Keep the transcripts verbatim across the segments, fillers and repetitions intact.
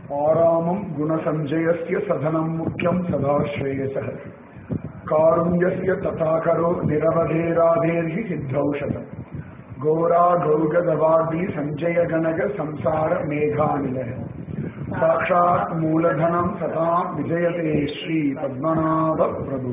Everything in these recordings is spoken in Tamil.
ஆராமம் குணசஞ்சயஸ்ய சதனம் முக்கியம் சதா ஸ்ரேயசः காருண்யஸ்ய ததாகரோ நிரவதேராதேர்ஹி சித்தௌஷதம் கோரா கௌகதவாதி சஞ்சய கனக சம்சார மேகாநில சாட்சாத் மூலதனம் சதாம் விஜயதே ஸ்ரீ பத்மநாப பிரபு.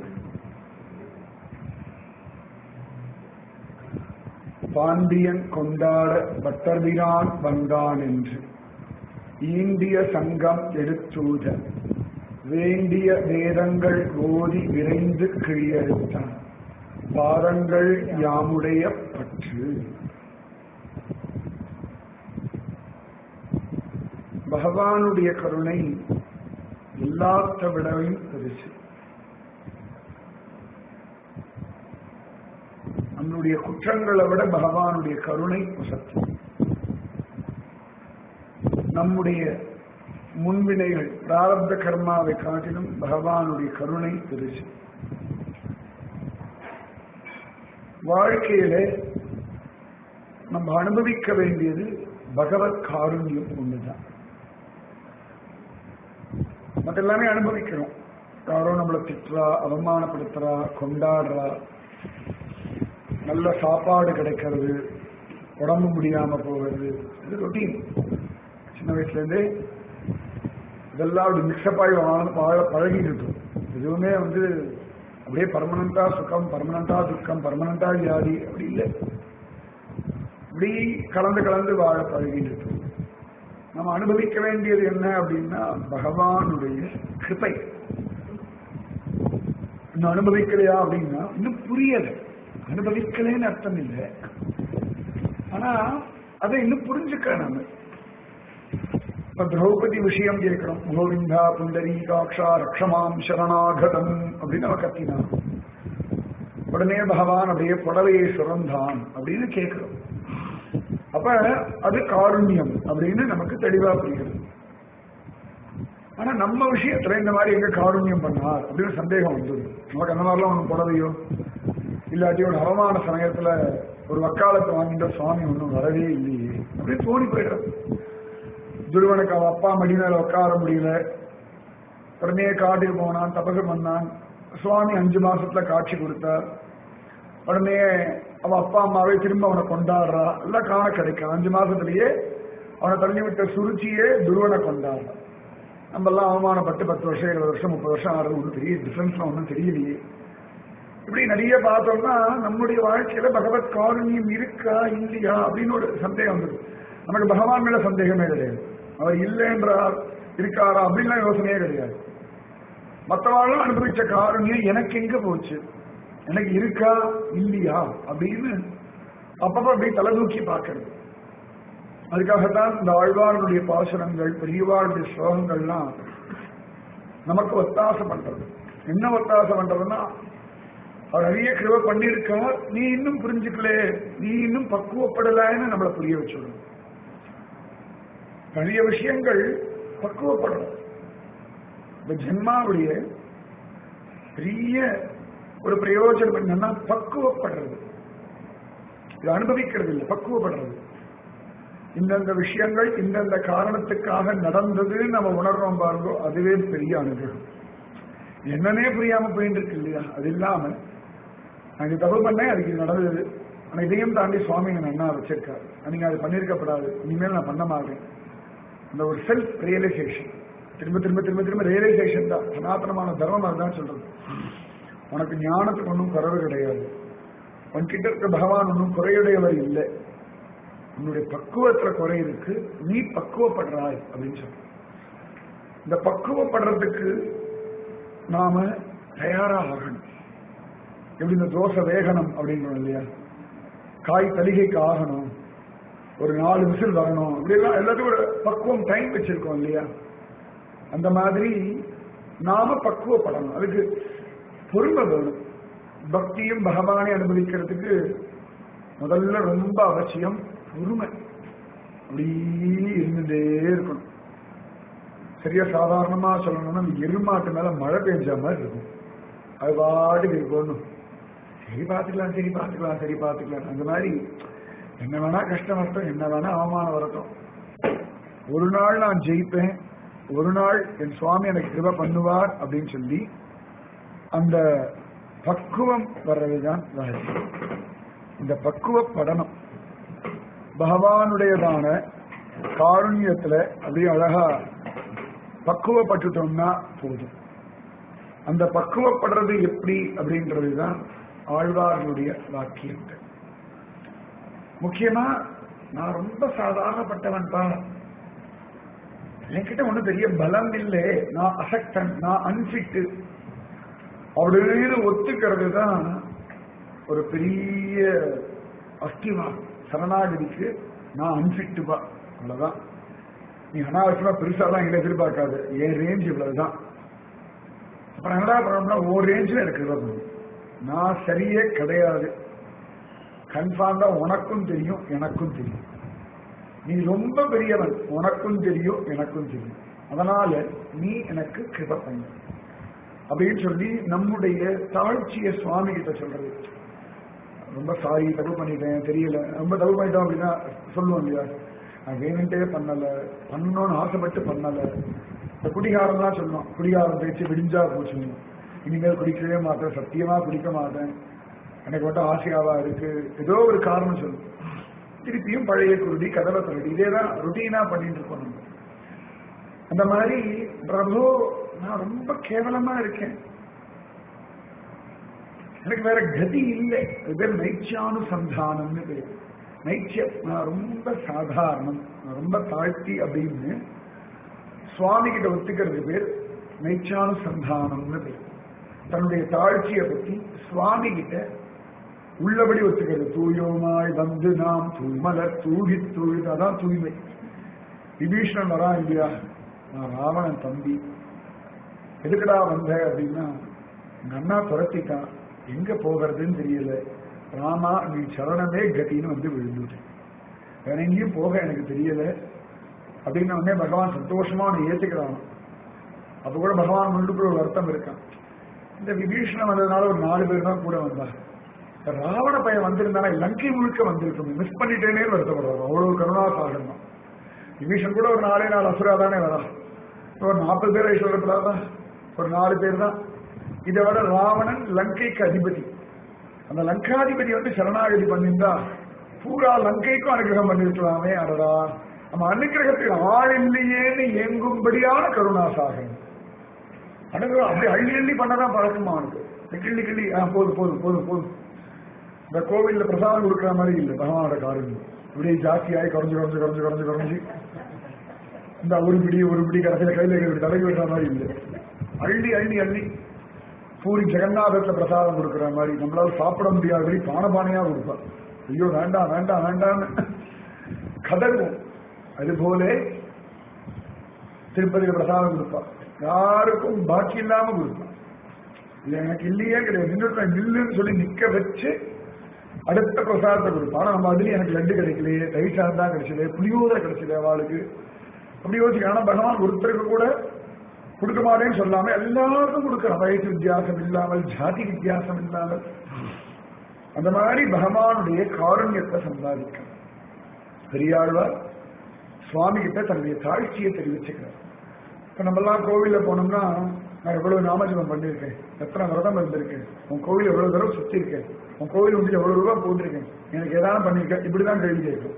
பாண்டியன் கொண்டாட பட்டர்பிரான் வந்தான் என்று ஈண்டிய சங்கம் எடுத்தூத வேண்டிய வேதங்கள் ஓதி விரைந்து கிழியெடுத்தான் பாதங்கள் யாமுடைய பற்று. பகவானுடைய கருணை எல்லாத்த விடவையும் பெருசு. நம்முடைய குற்றங்களை விட பகவானுடைய கருணை உசத்து. நம்முடைய முன்வினைகள் பிராரப்த கர்மாவை காட்டிலும் பகவானுடைய கருணை பெருசு. வாழ்க்கையில நம்ம அனுபவிக்க வேண்டியது பகவத் காருண்யம் ஒண்ணுதான். மற்ற எல்லாமே அனுபவிக்கிறோம். யாரோ நம்மளை திட்டுறா, அவமானப்படுத்துறா, கொண்டாடுறா, நல்ல சாப்பாடு கிடைக்கிறது, உடம்பு முடியாம போகிறது, இது ரொட்டீன். சின்ன வயசுல இருந்தே இதெல்லாம் அப்படி மிக்சப் ஆகி வாழ பழகிட்டு இருக்கும். எதுவுமே வந்து அப்படியே பர்மனண்டா சுகம், பர்மனண்டா துக்கம், பர்மனண்டா வியாதி அப்படி இல்லை. இப்படி கலந்து கலந்து வாழ பழகிட்டு இருக்கும். நம்ம அனுபவிக்க வேண்டியது என்ன அப்படின்னா பகவானுடைய கிருபை. இன்னும் அனுபவிக்கலையா அப்படின்னா இன்னும் புரியல. அனுபவிக்கலைன்னு அர்த்தம் இல்லை, ஆனா அதை இன்னும் புரிஞ்சுக்க. நம்ம இப்ப திரௌபதி விஷயம் கேட்கிறோம். கோவிந்தா புண்டரீகாட்சா ரக்ஷமாம் சரணாகதம் அப்படின்னு அவ கத்தினா உடனே பகவான் அப்படியே புடவையை சுரந்தான் அப்படின்னு கேட்கிறோம். அப்ப அது காருண்யம் அப்படின்னு நமக்கு தெளிவா புரிகிறது. ஆனா நம்ம விஷயத்துல இந்த மாதிரி எங்க காருண்யம் பண்ணார் அப்படின்னு சந்தேகம் வந்தது. நமக்கு அந்த மாதிரிலாம் ஒன்றும் புடவையோ இல்லாட்டி ஒரு அவமான சமயத்துல ஒரு வக்காலத்தை வாங்கிட்ட சுவாமி ஒன்றும் வரவே இல்லையே அப்படின்னு தோணி போயிடுறது. துருவனுக்கு அவன் அப்பா மடி மேல உட்கார முடியல, உடனே காட்டுக்கு போனான், தபசு பண்ணான். சுவாமி அஞ்சு மாசத்துல காட்சி கொடுத்தார். உடனே அவன் அப்பா அம்மாவே திரும்ப அவனை கொண்டாடுறா, எல்லாம் காண கிடைக்கும். அஞ்சு மாசத்திலேயே அவனை தள்ளி விட்ட சுருச்சியே துருவனை கொண்டாடுறான். நம்ம எல்லாம் அவமானப்பட்டு பத்து வருஷம் இருபது வருஷம் முப்பது வருஷம் ஆறது ஒன்றும் தெரிய டிஃபரன்ஸ்லாம் ஒன்றும் தெரியலையே. இப்படி நிறைய பார்த்தோம்னா நம்முடைய வாழ்க்கையில பகவத் காருண்யம் இருக்கா இல்லையா அப்படின்னு ஒரு சந்தேகம் வந்துடும். நமக்கு பகவான் மேல சந்தேகமே கிடையாது. அவர் இல்லைன்றார், இருக்காரா அப்படின்லாம் யோசனையே கிடையாது. மற்றவாளும் அனுபவிச்ச காருண்யம் எனக்கு எங்க போச்சு, எனக்கு இருக்கா இல்லையா அப்படின்னு அப்பப்ப அப்படியே தலை தூக்கி பார்க்கறது. அதுக்காகத்தான் இந்த ஆழ்வார்களுடைய பாசுரங்கள், பெரியவாளுடைய ஸ்லோகங்கள்லாம் நமக்கு ஒத்தாசை பண்றது. என்ன ஒத்தாசை பண்றதுன்னா, அவர் நிறைய கிருபை பண்ணியிருக்கா, நீ இன்னும் புரிஞ்சுக்கல, நீ இன்னும் பக்குவப்படலைன்னு நம்மளை புரிய வச்சுடும். நிறைய விஷயங்கள் பக்குவப்படணும். இந்த ஜென்மாவுடைய பெரிய ஒரு பிரயோஜனம் என்னன்னா பக்குவப்படுறது. இது அனுபவிக்கிறது இல்லை, பக்குவப்படுறது. இந்தந்த விஷயங்கள் இந்தந்த காரணத்துக்காக நடந்தது நம்ம உணர்றோம் பாருங்கோ, அதுவே பெரிய அனுகிரகம். என்னன்னே புரியாம போயிட்டு இருக்கு இல்லையா? அது இல்லாம நான் இது தப்பு பண்ணேன், அதுக்கு இது நடந்தது, ஆனா இதையும் தாண்டி சுவாமி என்ன என்ன வச்சிருக்காரு, நீங்க அது பண்ணிருக்கப்படாது, இனிமேல் நான் பண்ண மாட்டேன். அந்த ஒரு செல்ஃப் ரியலைசேஷன், திரும்ப திரும்ப திரும்ப திரும்ப ரியலைசேஷன் தான் சனாதனமான தர்மம். அதுதான் சொல்றது, உனக்கு ஞானத்துக்கு ஒன்றும் குறைவு கிடையாது, உன்கிட்ட இருக்க பகவான் ஒன்றும் குறையுடையவர் இல்லை, உன்னுடைய பக்குவத்துல குறை இருக்கு, நீ பக்குவப்படுறாய் அப்படின்னு சொல்ற. இந்த பக்குவப்படுறதுக்கு நாம தயாராக ஆகணும். எப்படி இந்த தோசை வேகணும் அப்படின்றோம் இல்லையா, காய் தலிகைக்கு ஆகணும், ஒரு நாலு விசில் வரணும், அப்படிலாம் எல்லாத்துக்கும் ஒரு பக்குவம் டைம் வச்சிருக்கோம் இல்லையா? அந்த மாதிரி நாம பக்குவப்படணும். அதுக்கு பொறுமை வேணும். பக்தியும் பகவானை அனுபவிக்கிறதுக்கு முதல்ல ரொம்ப அவசியம் பொறுமை. அப்படி இருந்துட்டே இருக்கணும். சரியா சாதாரணமா சொல்லணும்னா எருமாட்டு மேல மழை பெஞ்ச மாதிரி இருக்கும். அது பாட்டுக்கு இருக்கணும், சரி பார்த்துக்கலாம் சரி பார்த்துக்கலாம் சரி பார்த்துக்கலாம். அந்த மாதிரி என்ன வேணா கஷ்டம் வரட்டும், என்ன வேணா அவமானம் வரட்டும், ஒரு நாள் நான் ஜெயிப்பேன், ஒரு நாள் என் சுவாமி எனக்கு கிருபை பண்ணுவார் அப்படின்னு சொல்லி அந்த பக்குவம் வர்றதுதான் ரகசியம். இந்த பக்குவப்படணும். பகவானுடையதான காருண்யத்துல அப்படியே அழகா பக்குவப்பட்டுட்டோம்னா போதும். அந்த பக்குவப்படுறது எப்படி அப்படின்றதுதான் ஆழ்வார்களுடைய வாக்கியங்கள். முக்கியமா நான் ரொம்ப சாதாரணப்பட்டவன்பா, என்கிட்ட ஒன்றும் பெரிய பலம் இல்லை, நான் அசக்தன், நான் அன்பிட்டு அப்படின்னு ஒத்துக்கிறது தான் ஒரு பெரிய அஸ்திவா. சரணாகதிக்கு நான் அன்பிட்டுப்பா, அவ்வளவுதான். நீ அனாவசியமா பெருசாலாம் எங்களை எதிர்பார்க்காது, என் ரேஞ்ச் இவ்வளவுதான். அப்புறம் என்னடா பண்ணோம்னா ஒரு ரேஞ்சில் இருக்கிறது நான் சரியே கிடையாது. கன்ஃபார்ம் தான், உனக்கும் தெரியும் எனக்கும் தெரியும். நீ ரொம்ப பெரியவன், உனக்கும் தெரியும் எனக்கும் தெரியும். அதனால நீ எனக்கு கிருபை பண்ணு அப்படின்னு சொல்லி நம்முடைய தாழ்ச்சிய சுவாமி கிட்ட சொல்றது. ரொம்ப சாரி, தப்பு பண்ணிட்டேன், தெரியல, ரொம்ப தப்பு பண்ணிட்டோம் அப்படின்னா சொல்லுவோம் இல்லையா, நான் வேணுன்ட்டே பண்ணல, பண்ணணும்னு ஆசைப்பட்டு பண்ணல. இந்த குடிகாரம்லாம் சொல்லுவோம், குடிகாரம் பேச்சு விடிஞ்சா போச்சு, இனிமேல் குடிக்கவே மாட்டேன், சத்தியமா குடிக்க மாட்டேன், எனக்கு மட்டும் ஆசையாவா இருக்கு, ஏதோ ஒரு காரணம் சொல்லும். திருப்பியும் பழைய குருடி கதவை திருடி, இதேதான் ருட்டீனா பண்ணிட்டு இருக்கோம் நம்ம. அந்த மாதிரி பிரபு நான் ரொம்ப கேவலமா இருக்கேன், எனக்கு வேற கதி இல்லை. அது பேர் நைச்சியானுசந்தானம்னு பேர். நைச்சியம், நான் ரொம்ப சாதாரணம், நான் ரொம்ப தாழ்த்தி அப்படின்னு சுவாமி கிட்ட ஒத்துக்கிறது பேர் நைச்சியானுசந்தானம்னு பேர். தன்னுடைய தாழ்ச்சியை பத்தி சுவாமி கிட்ட உள்ளபடி ஒத்துக்கிறது. தூயோமாய் வந்து நாம் தூய்மலர் தூகி தூழ்து, அதான் தூய்மை. விபீஷணன் வரா இல்லையா, நான் ராவணன் தம்பி, எதுக்கடா வந்த அப்படின்னா எங்க அண்ணா துரத்திட்டான், எங்க போகிறதுன்னு தெரியல, ராமா நீ சரணமே கத்தின்னு வந்து விழுந்துட்டேன், வேற எங்கேயும் போக எனக்கு தெரியல அப்படின்னு உடனே பகவான் சந்தோஷமா அவனை ஏத்துக்கிறான். அப்ப கூட பகவான் முன்னுக்கு ஒரு வருத்தம் இருக்கான். இந்த விபீஷணன் வந்ததுனால ஒரு நாலு பேர் தான் கூட வந்தாங்க. ராவண பையன் வந்திருந்தானா லங்கை முழுக்க வந்திருக்கும், மிஸ் பண்ணிட்டேனே வருத்தப்படுறாரு. அவ்வளவு கருணா சாகரம் தான். விபீஷன் கூட ஒரு நாலே நாலு அசுரா தானே வரா, ஒரு நாற்பது பேர் ஐஸ்வரப்படாதான், ஒரு நாலு பேர் தான். இதை விட ராவணன் லங்கைக்கு அதிபதி. அந்த லங்காதிபதி வந்து சரணாகதி பண்ணியிருந்தா பூரா லங்கைக்கும் அனுகிரகம் பண்ணிருக்கலாமே. அடடா, நம்ம அனுகிரகத்துக்கு ஆள் இல்லையேன்னு இயங்கும்படியான கருணாசாகரம் அனுகிரகம். அப்படி அள்ளி அள்ளி பண்ணதான் பழக்கமா இருக்கு. கிள்ளி கிள்ளி போதும் போதும் போதும் போதும். இந்த கோவில்ல பிரசாதம் கொடுக்குற மாதிரி இல்லை பகவானோட காரணம். இப்படி ஜாஸ்தியாகி குறைஞ்சு குறைஞ்சு குறைஞ்சு குறைஞ்சு குறைஞ்சு இந்த ஒரு பிடி ஒரு பிடி கடைசியில கையில தலைவி விடுற மாதிரி இல்லை. அள்ளி அள்ளி அள்ளி பூரி ஜெகநாதத்துல பிரசாதம் கொடுக்குற மாதிரி நம்மளால சாப்பிட முடியாதபடி பானபானையா கொடுப்பார். ஐயோ வேண்டாம் வேண்டாம் வேண்டாம்னு கதறுவோம். அதுபோல திருப்பதியில பிரசாதம் கொடுப்பார், யாருக்கும் பாக்கி இல்லாம கொடுப்பார். இது எனக்கு இல்லையே கிடையாது, நின்று நில்லுன்னு சொல்லி நிக்க வச்சு அடுத்த பிரசாதத்தை கொடுப்பான். ஆனா நம்ம அதுலயும் எனக்கு லட்டு கிடைக்கலையே, தயிர்சாதம் தான் கிடைச்சது, புளியோதரை கிடைச்சது அவளுக்கு அப்படி யோசிக்க. ஆனா பகவான் ஒருத்தருக்கு கூட கொடுக்க மாட்டேன்னு சொல்லாம எல்லாருக்கும் கொடுக்கிறான், வயசு வித்தியாசம் இல்லாமல், ஜாதி வித்தியாசம் இல்லாமல். அந்த மாதிரி பகவானுடைய காருண்யத்தை சம்பாதிக்க பெரியாழ்வார் சுவாமி கிட்ட தன்னுடைய தாழ்ச்சியை தெரிவிச்சுக்கிறார். இப்ப நம்ம எல்லாம் கோவில்ல போனோம்னா, நான் எவ்வளவு நாமஜபம் பண்ணியிருக்கேன், எத்தனை விரதம் இருந்திருக்கேன், உன் கோவில் எவ்வளவு தடவை சுத்தி இருக்கேன், உன் கோவில் வந்து எவ்வளவு ரூபாய் போட்டிருக்கேன், எனக்கு ஏதாவது பண்ணிருக்கேன், இப்படிதான் கேள்வி கேட்கும்.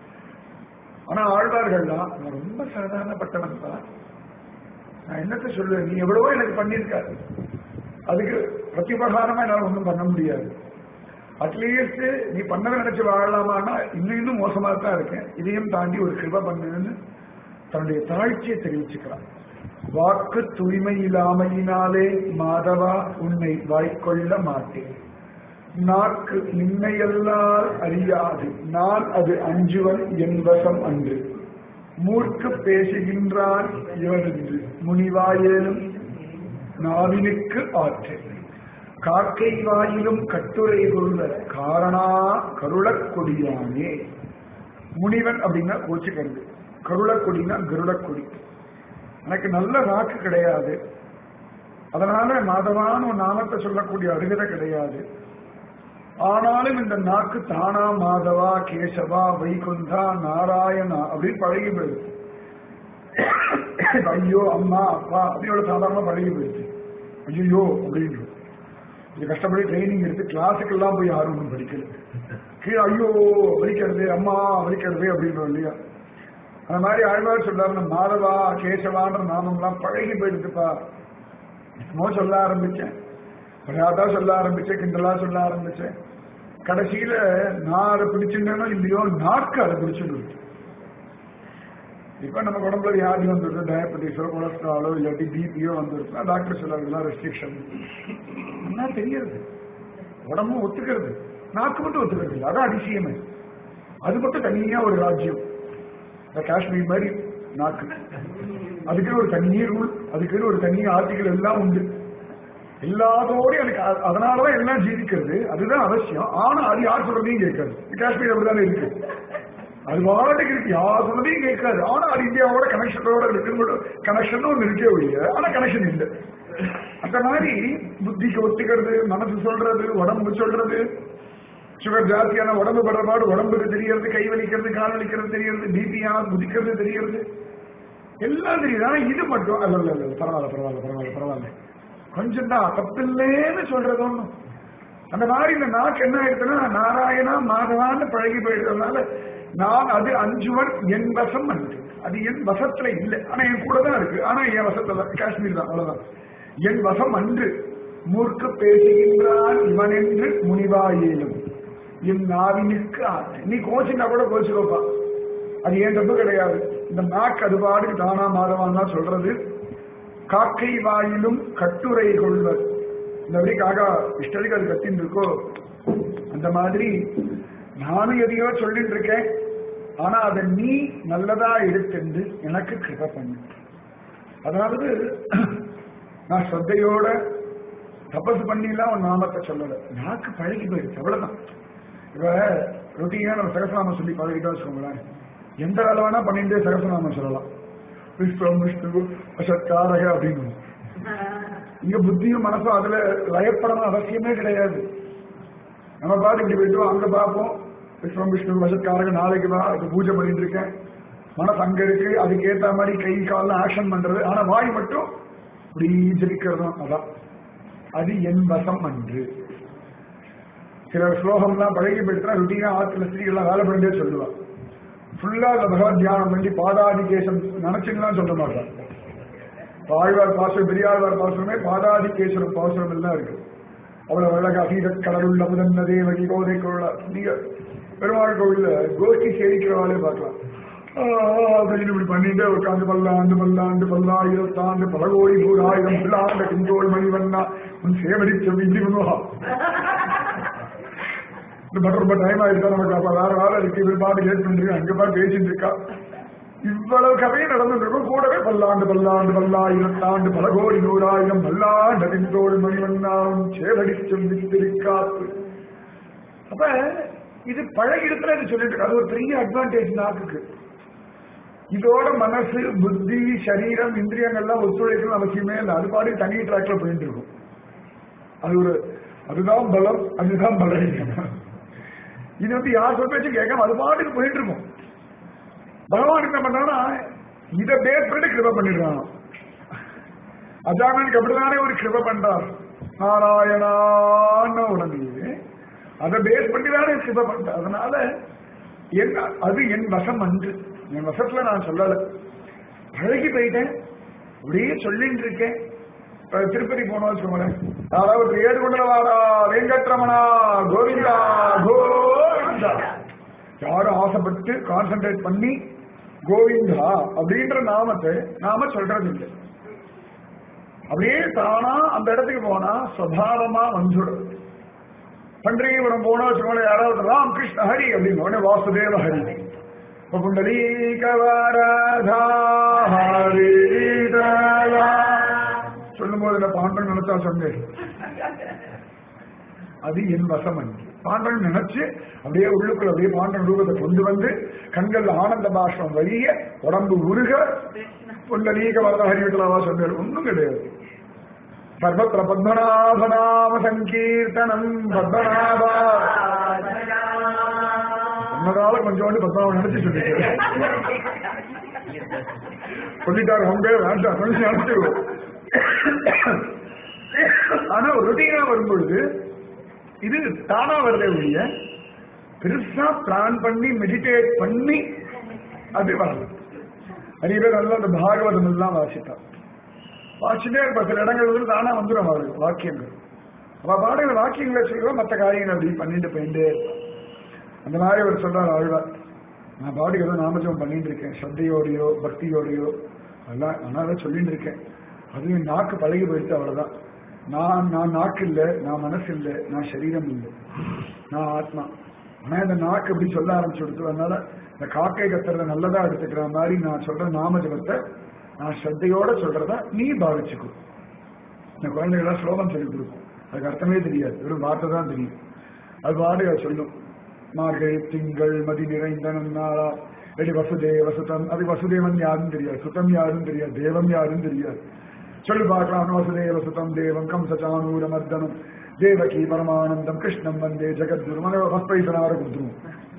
ஆனா ஆழ்வார்கள்லாம் நான் ரொம்ப சாதாரணப்பட்டவன் தான், நான் என்னத்த சொல்லுவேன், நீ எவ்வளவோ எனக்கு பண்ணியிருக்காரு, அதுக்கு பிரத்யுபகாரமா என்னால ஒன்றும் பண்ண முடியாது, அட்லீஸ்ட் நீ பண்ணதை நினைச்சு வாழலாமான்னா இன்னும் இன்னும் மோசமா தான் இருக்கேன், இதையும் தாண்டி ஒரு கிருபை பண்ணுன்னு தன்னுடைய தாழ்ச்சியை தெரிவிச்சுக்கிறான். வாக்கு தூய்மை இல்லாமையினாலே மாதவா உன்னை வாய்க்கொள்ள மாட்டேன், நாக்கு நின்னையெல்லாம் அறியாது நான் அது அஞ்சுவன் என்பசம் அன்று, மூர்க்கு பேசுகின்றான் இவனென்று முனிவாயேனும் நாவினுக்கு ஆற்றல், காக்கை வாயிலும் கட்டுரை கொள்ள காரணா கருளக் கொடியானே. முனிவன் அப்படின்னா கோச்சுக்கிறது, கருளக்கொடினா கருடக்கொடி. எனக்கு நல்ல வாக்கு கிடையாது, அதனால மாதவான ஒரு நாமத்தை சொல்லக்கூடிய அருகதை கிடையாது. ஆனாலும் இந்த நாக்கு தானா மாதவா கேசவா வைகுந்தா நாராயணா அப்படின்னு பழகி போயிடுது. ஐயோ அம்மா அப்பா அப்படியோட சாதாரணமா பழகி போயிடுச்சு. ஐயோ அப்படின்னு இது கஷ்டப்படி ட்ரைனிங் எடுத்து கிளாஸுக்கெல்லாம் போய் யாரும் ஒன்றும் படிக்கல. கீழே ஐயோ வலிக்கிறது அம்மா வலிக்கிறது அப்படின்றோம் இல்லையா? அந்த மாதிரி ஆழ்வார் சொல்றாரு, மாதவா கேசவான்ற நாமம்லாம் பழகி போயிடுதுப்பா. என்னமோ சொல்ல ஆரம்பிச்சேன், விளையாட்டா சொல்ல ஆரம்பிச்சேன், கிண்டலா சொல்ல ஆரம்பிச்சேன். கடைசியில நான் அதை பிடிச்சிருந்தேனோ இல்லையோ நாக்கு அதை பிடிச்சிருக்கு. இப்ப நம்ம உடம்புல வியாதி வந்துருக்கு, டயபெட்டிஸோ கொலஸ்ட்ராலோ இல்லாட்டி பிபியோ வந்துருக்குன்னா டாக்டர் சொல்றதுலாம் ரெஸ்ட்ரிக்ஷன் என்ன தெரியாது. உடம்பும் ஒத்துக்கிறது, நாக்கு மட்டும் ஒத்துக்கிறது இல்லை. அதான் அதிசயமே. அது மட்டும் தனியா ஒரு ராஜ்யம். காஷ்மீர் மாதிரி நாக்கு, அதுக்குன்னு ஒரு தனி ரூல், அதுக்குன்னு ஒரு தனி ஆர்டிகல் எல்லாம் உண்டு. எல்லாத்தோடையும் எனக்கு அதனாலதான் எல்லாம் ஜீவிக்கிறது, அதுதான் அவசியம். ஆனா அது யார் சொல்றதையும் கேட்காது. காஷ்மீர் அப்படிதானே இருக்கு, அது வாட்டுக்கு இருக்கு, யார் சொன்னதையும் கேட்காது. ஆனா அது இந்தியாவோட கனெக்ஷனோட இருக்கு, கனெக்ஷன் ஒன்று இருக்கே ஒழிய ஆனா கனெக்ஷன் இல்லை. அந்த மாதிரி புத்திக்கு ஒத்துக்கிறது, மனசு சொல்றது, உடம்பு சொல்றது, சுகர் ஜாஸ்தியான உடம்பு படுற பாடு உடம்புக்கு தெரியறது, கை வலிக்கிறது, கால் வலிக்கிறது தெரியறது, பிபியா குதிக்கிறது தெரியறது, எல்லாம் தெரியுது. ஆனா இது மட்டும் அல்ல இல்ல இல்ல பரவாயில்ல பரவாயில்ல பரவாயில்ல பரவாயில்ல கொஞ்சம் தான் தப்பில்லேன்னு சொல்றது ஒண்ணும். அந்த மாதிரி இந்த நாக்கு என்ன ஆயிடுச்சுன்னா நாராயணா மாதவான்னு பழகி போயிடுறதுனால நான் அது அஞ்சுவன் என் வசம் அன்று. அது என் வசத்துல இல்லை, ஆனா என் கூட தான் இருக்கு. ஆனா என் வசத்துல காஷ்மீர் தான், அவ்வளவுதான். என் வசம் அன்று மூர்க்க பேசுகின்றான் இவன் என்று முனிவாயேலும் என் நாவினுக்கு ஆசை. நீ கோச்சினா கூட கோச்சுக்கோப்பா, அது ஏன் தப்பு கிடையாது. இந்த நாக்கு அது பாடுக்கு தானா மாதவான் தான் சொல்றது. காக்கை வாயிலும் கட்டுரை கொள்வர். இந்த மாதிரி காக்கா இஷ்டத்துக்கு அது கத்தின்னு இருக்கோ, அந்த மாதிரி நானும் எதையோ சொல்லிட்டு இருக்கேன். ஆனா அதை நீ நல்லதா எடுத்துண்டு எனக்கு கிருபை பண்ணு. அதாவது நான் ஸ்ரத்தையோட தபசு பண்ணிலாம் ஒரு நாமத்தை சொல்லல, நாக்கு பழகி போயிடுச்சு, அவ்வளவுதான். இப்ப ரொட்டீனா நம்ம சகசநாமம் சொல்லி பழகிட்டா வச்சுக்கோங்களேன், எந்த வேலை வேணா பண்ணிட்டு சகசநாமம் சொல்லலாம். விஸ்வம் விஷ்ணு அசத்காரக அப்படின்னு. இங்க புத்தியும் மனசும் அதுல லயப்படணும் அவசியமே கிடையாது. நம்ம பாட்டு இப்படி போயிட்டோம், அங்க பார்ப்போம் விஸ்வம் விஷ்ணு வசத்காரக, நாளைக்கு தான் அதுக்கு பூஜை பண்ணிட்டு இருக்கேன், மனசு அங்க இருக்கு, அதுக்கு ஏற்ற மாதிரி கை கால ஆக்ஷன் பண்றது. ஆனா வாய் மட்டும் இப்படி ஜெபிக்கிறதும். அதான் அது என் வசம் அன்று. சில ஸ்லோகம்லாம் பழகி போயிட்டு ருட்டீனா ஆத்துல ஸ்திரீகள்லாம் வேலை பண்ணிட்டே சொல்லுவான். ஃபுல்லா அந்த பகவத் தியானம் பண்ணி பாதாதிகேசம் நினைச்சுலாம் சொல்ல மாட்டான். ஆழ்வார் பாசுரம், பெரியாழ்வார் பாசுரமே பாதாதிகேஸ்வரம் பாசுரம் எல்லாம் இருக்கு. அவ்வளவு அழகா சீத கடலுள்ள முதன்ன தேவகி கோதை கோழ. நீங்க பெருமாள் கோவில்ல கோஷ்டி சேவிக்கிறவாளே பார்க்கலாம். அப்படின்னு இப்படி பண்ணிட்டு உட்காந்து பல்லாண்டு பல்லாண்டு பல்லாயிரத்தாண்டு பல கோடி நூறாயிரம் பிள்ளாண்ட குஞ்சோள் மணிவண்ணா உன் சேவடிச்சம் இப்படி பண்ணுவா. ரொம்ப டைம் ஆயிருக்கா நமக்கு, அப்ப வேற வேலை இருக்கு, இவர் பாட்டு கேட்டு அங்க பாட்டு பேசிட்டு இருக்கா. இவ்வளவு கதையும் நடந்துட்டு இருக்கும். கூடவே பல்லாண்டு பல்லாண்டு பல்லாயிரத்தாண்டு பல கோடி நூறாயிரம் பல்லாண்ட குஞ்சோள் மணிவண்ணாவும் சேவடிச்சம் வித்திருக்காத்து. அப்ப இது பழகிடத்துல இது சொல்லிட்டு இருக்கு. அது ஒரு பெரிய அட்வான்டேஜ் நாக்குக்கு. இதோட மனசு புத்தி சரீரம் இந்திரியங்கள்லாம் ஒத்துழைக்கணும் அவசியமே இல்லை. அது பாடி தனி டிராக்ல போயிட்டு இருக்கும். அது ஒரு அதுதான் பலம், அதுதான் பலம். இது வந்து யார் சொல்ல வச்சு கேட்காம அது பாட்டுக்கு போயிட்டு இருக்கும். பகவான் என்ன பண்றான்னா இதை பேஸ் பண்ணிட்டு கிருபை பண்ணிடுறான். அஜாமனுக்கு அப்படிதானே ஒரு கிருபை பண்றார். நாராயணான்னு உடனே அதை பேஸ் பண்ணி தானே கிருபை பண்ற. அதனால என்ன அது என் வசம் அன்று, என் வசத்துல நான் சொல்லல, பழகி போயிட்டேன், அப்படியே சொல்லிட்டு இருக்கேன். திருப்பதி போனோம் வச்சுக்கோங்களேன், யாராவது ஏடு கொண்டு வாடா வெங்கட்ரமணா கோவிந்தா கோவிந்தா, யாரும் ஆசைப்பட்டு கான்சென்ட்ரேட் பண்ணி கோவிந்தா அப்படின்ற நாமத்தை நாம சொல்றது இல்லை. அப்படியே தானா அந்த இடத்துக்கு போனா சுவாவமா வந்துடும். பண்டரிபுரம் போனா வச்சுக்கோங்களேன், யாராவது ராம் கிருஷ்ண ஹரி அப்படின்னு உடனே வாசுதேவ ஹரி. சொல்லும் போது பாண்டன் நினைச்சா சொன்னேன், அது என் வசம் அன்று. பாண்டன் நினைச்சு அப்படியே உள்ளுக்குள்ள அப்படியே பாண்டன் ரூபத்தை கொண்டு வந்து கண்கள் ஆனந்த பாஷ்பம் வழிய உடம்பு உருக புண்டலீக வரத ஹரிவிட்டலாவா சொன்னார். ஒன்றும் கிடையாது. சர்வத்திர பத்மநாபநாம சங்கீர்த்தனம் பத்மநாபா சொன்னதால கொஞ்சோண்டு பத்மாவை நினைச்சு சொல்லிட்டு சொல்லிட்டாரு அவங்க வேண்டாம் நினைச்சிருவோம். ஆனா ரொட்டீனா வரும்பொழுது இது தானா வருதே ஒழிய பெருசா பிளான் பண்ணி மெடிடேட் பண்ணி அது வருது. நிறைய பேர் நல்லா அந்த பாகவதம் எல்லாம் வாசிப்பா வாசிட்டே இருப்பா. சில இடங்கள் வந்து தானா வந்துடும் அவருக்கு வாக்கியங்கள். அவ பாடுகிற வாக்கியங்களை சொல்லுவா, மற்ற காரியங்கள் அப்படி பண்ணிட்டு போயிட்டே இருப்பான். அந்த மாதிரி அவர் சொல்றாரு ஆழ்வார், நான் பாட்டுக்கு ஏதோ நாமஜபம் பண்ணிட்டு இருக்கேன், ஸ்ரத்தையோடையோ பக்தியோடையோ அதெல்லாம் அதனால சொல்லிட்டு இருக்கேன். அதுவும் நாக்கு பழகி போயிடுச்சு, அவ்வளவுதான். நான் நான் நாக்கு இல்லை, நான் மனசு இல்லை, நான் சரீரம் இல்லை, நான் ஆத்மா. ஆனா இந்த நாக்கு அப்படி சொல்ல ஆரம்பிச்சு கொடுத்து, அதனால இந்த காக்கை கத்துறத நல்லதா எடுத்துக்கிற மாதிரி நான் சொல்ற நாமஜபத்தை நான் ஸ்ரத்தையோட சொல்றதா நீ பாவிச்சுக்கோ. இந்த குழந்தைகளாம் ஸ்லோகம் சொல்லி கொடுக்கும், அதுக்கு அர்த்தமே தெரியாது, வெறும் வார்த்தை தான் தெரியும். அது பாடு சொல்லும், மார்கழி திங்கள் மதி நிறைந்த நன்னாளா எடி வசுதேவ சுதம். அது வசுதேவன் யாருன்னு தெரியாது, சுத்தம் யாருன்னு தெரியாது, தேவம் யாருன்னு தெரியாது. சொல்லி பார்க்கலாம், வசுதேவ சுதம் தேவம் கம்சச்சானூர மர்தனம் தேவகி பரமானந்தம் கிருஷ்ணம் வந்தே ஜெகத்குரு. ஃபர்ஸ்ட் பிரைஸ் அவரை கொடுத்துருவோம்.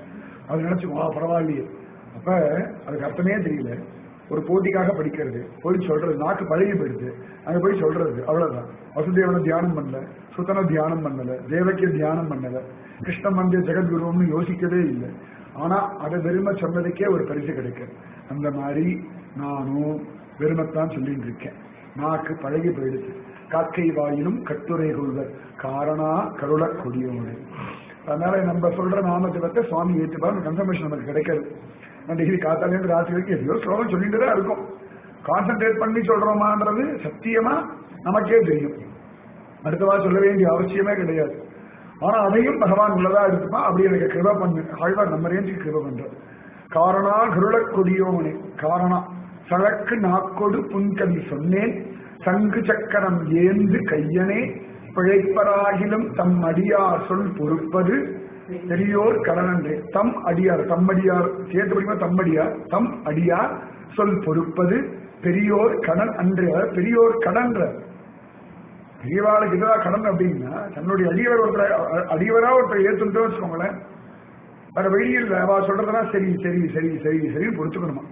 அது நினைச்சு வா பரவாயில்லையே. அப்ப அதுக்கு அர்த்தமே தெரியல. ஒரு போட்டிக்காக படிக்கிறது, போய் சொல்றது, நாக்கு பழகி போயிடுது, அங்க போய் சொல்றது, அவ்வளவுதான். வசுதேவனை தியானம் பண்ணல, சுத்தனை தியானம் பண்ணல, தேவக்கிய தியானம் பண்ணல, கிருஷ்ணன் வந்து ஜெகத்குருன்னு யோசிக்கவே இல்லை. ஆனா அதை வெறுமை சொன்னதுக்கே ஒரு பரிசு கிடைக்கும். அந்த மாதிரி நானும் வெறுமைத்தான் சொல்லிட்டு இருக்கேன். நாக்கு பழகி போயிடுச்சு. காக்கை வாயிலும் கட்டுரை கொள்வர் காரணா கருள கொடியோடு. அதனால நம்ம சொல்ற நாமத்தை சுவாமி ஏற்றுப்பார், கன்ஃபர்மேஷன் நமக்கு கிடைக்காது. டிகிரி காத்தாலேருந்து ராத்திரி வரைக்கும் எதையோ ஸ்லோகம் சொல்லிட்டு தான் இருக்கும். கான்சென்ட்ரேட் பண்ணி சொல்றோமான்றது சத்தியமா நமக்கே தெரியும். அடுத்தவா சொல்ல வேண்டிய அவசியமே கிடையாது. ஆனா அதையும் பகவான் உள்ளதா எடுத்துப்பான். அப்படி எனக்கு கிருப பண்ணு, ஆழ்வார் நம்ம ரேஞ்சுக்கு கிருப பண்றார். காரணா கருள கொடியோனே, காரணா சழக்கு நாக்கொடு புன்கவி சொன்னேன், சங்கு சக்கரம் ஏந்து கையனே, பிழைப்பராகிலும் தம் அடியார் சொல் பொறுப்பது பெரியோர் கடனன்றே. தம் அடியார், தம் அடியார் சேர்த்து படிக்குமா, தம் அடியார், தம் அடியார் சொல் பொறுப்பது பெரியோர் கடன் அன்றே. பெரியோர் கடன்ற பெரியவாளுக்கு இதுதான் கடன் அப்படின்னா, தன்னுடைய அடியவர் ஒருத்தர் அடியவரா ஒருத்தர் ஏற்றுட்டு வச்சுக்கோங்களேன், வேற வெளியில் அவ சொல்றதுனா சரி சரி சரி சரி சரி பொறுத்துக்கணுமா.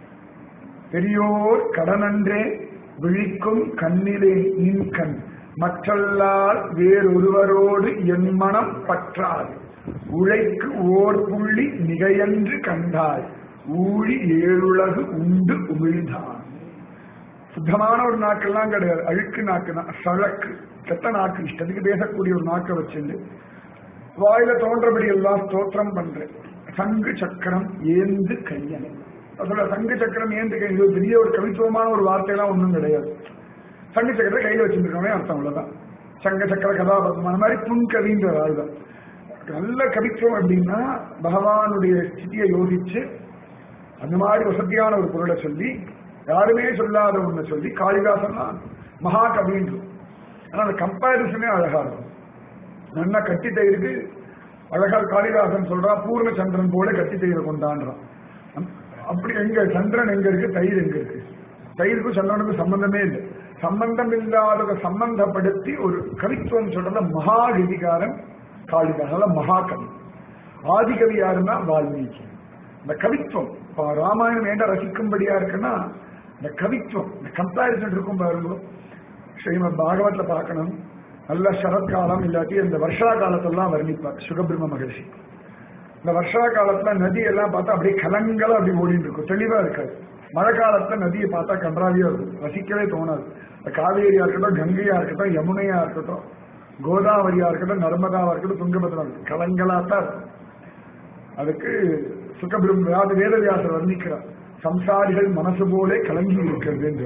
பெரியோர் கடனன்றே விழிக்கும் கண்ணிலே நின் கண் மற்றல்லால் வேறொருவரோடு என் மனம் பற்றாது, உழைக்கு ஓர் புள்ளி மிகையன்று கண்டாய், ஊழி ஏழுலகு உண்டு உமிழ்தான். சுத்தமான ஒரு நாக்கெல்லாம் கிடையாது, அழுக்கு நாக்கு தான், சழக்கு கெட்ட நாக்கு, இஷ்டத்துக்கு பேசக்கூடிய ஒரு நாக்கை வச்சுட்டு வாயில தோன்றபடி எல்லாம் ஸ்தோத்திரம் பண்றேன். சங்கு சக்கரம் ஏந்து கையனை சொல்ல, சங்கு சக்கரம் ஏந்து கை, இது பெரிய ஒரு கவித்துவமான ஒரு வார்த்தையெல்லாம் ஒன்றும் கிடையாது. சங்கு சக்கரத்தை கையில வச்சுருக்கோமே அர்த்தம், அவ்வளவுதான். சங்க சக்கர கதாபத்மான மாதிரி புன்கவின்ற ஆள்தான். நல்ல கவித்துவம் அப்படின்னா பகவானுடைய ஸ்திதியை யோசிச்சு அந்த மாதிரி வசதியான ஒரு பொருளை சொல்லி, யாருமே சொல்லாத ஒண்ணு சொல்லி, காளிதாசன்னா மகா கவின்று. ஆனா அந்த கம்பாரிசனே அழகா இருக்கும். நல்லா கட்டி தயிருக்கு அழகா காளிதாசன் சொல்றா, பூர்ண சந்திரன் போல கட்டி தயிரை கொண்டான்றான். அப்படி எங்க சந்திரன் எங்க இருக்கு, தயிர் எங்க இருக்கு? தயிருக்கும் சந்திரனுக்கும் சம்பந்தமே இல்லை. சம்பந்தம் இல்லாததை சம்பந்தப்படுத்தி ஒரு கவித்துவம் சொல்றத மகா கவிகாரன் காளிதாசன், மகாகவி. ஆதிகவி யாருன்னா வால்மீகி. இந்த கவித்துவம் ராமாயணம் ஏண்டா ரசிக்கும்படியா இருக்குன்னா இந்த கவித்துவம், இந்த கம்பாரிசன் இருக்கும் பாருங்க. ஸ்ரீமத் பாகவத்ல பார்க்கணும், நல்ல சரத்காலம் இல்லாட்டி இந்த வருஷா காலத்தெல்லாம் வர்ணிப்பார் சுகபிரம்ம மகர்ஷி. இந்த வருஷா காலத்துல நதி எல்லாம் பார்த்தா அப்படியே கலங்கலா அப்படி ஓடிட்டு இருக்கும், தெளிவா இருக்காது. மழை காலத்துல நதியை பார்த்தா கன்றாவியா இருக்கும், ரசிக்கவே தோணாது. இந்த காவேரியா இருக்கட்டும், கங்கையா இருக்கட்டும், யமுனையா இருக்கட்டும், கோதாவரியா இருக்கட்டும், நர்மதாவா இருக்கட்டும், துங்கபத்ரா இருக்கட்டும், கலங்கலாத்தான் இருக்கும். அதுக்கு சுகபிரம்ம வேதவியாசர் வர்ணிக்கிறார், சம்சாரிகள் மனசு போலே கலங்கி இருக்கிறது என்று.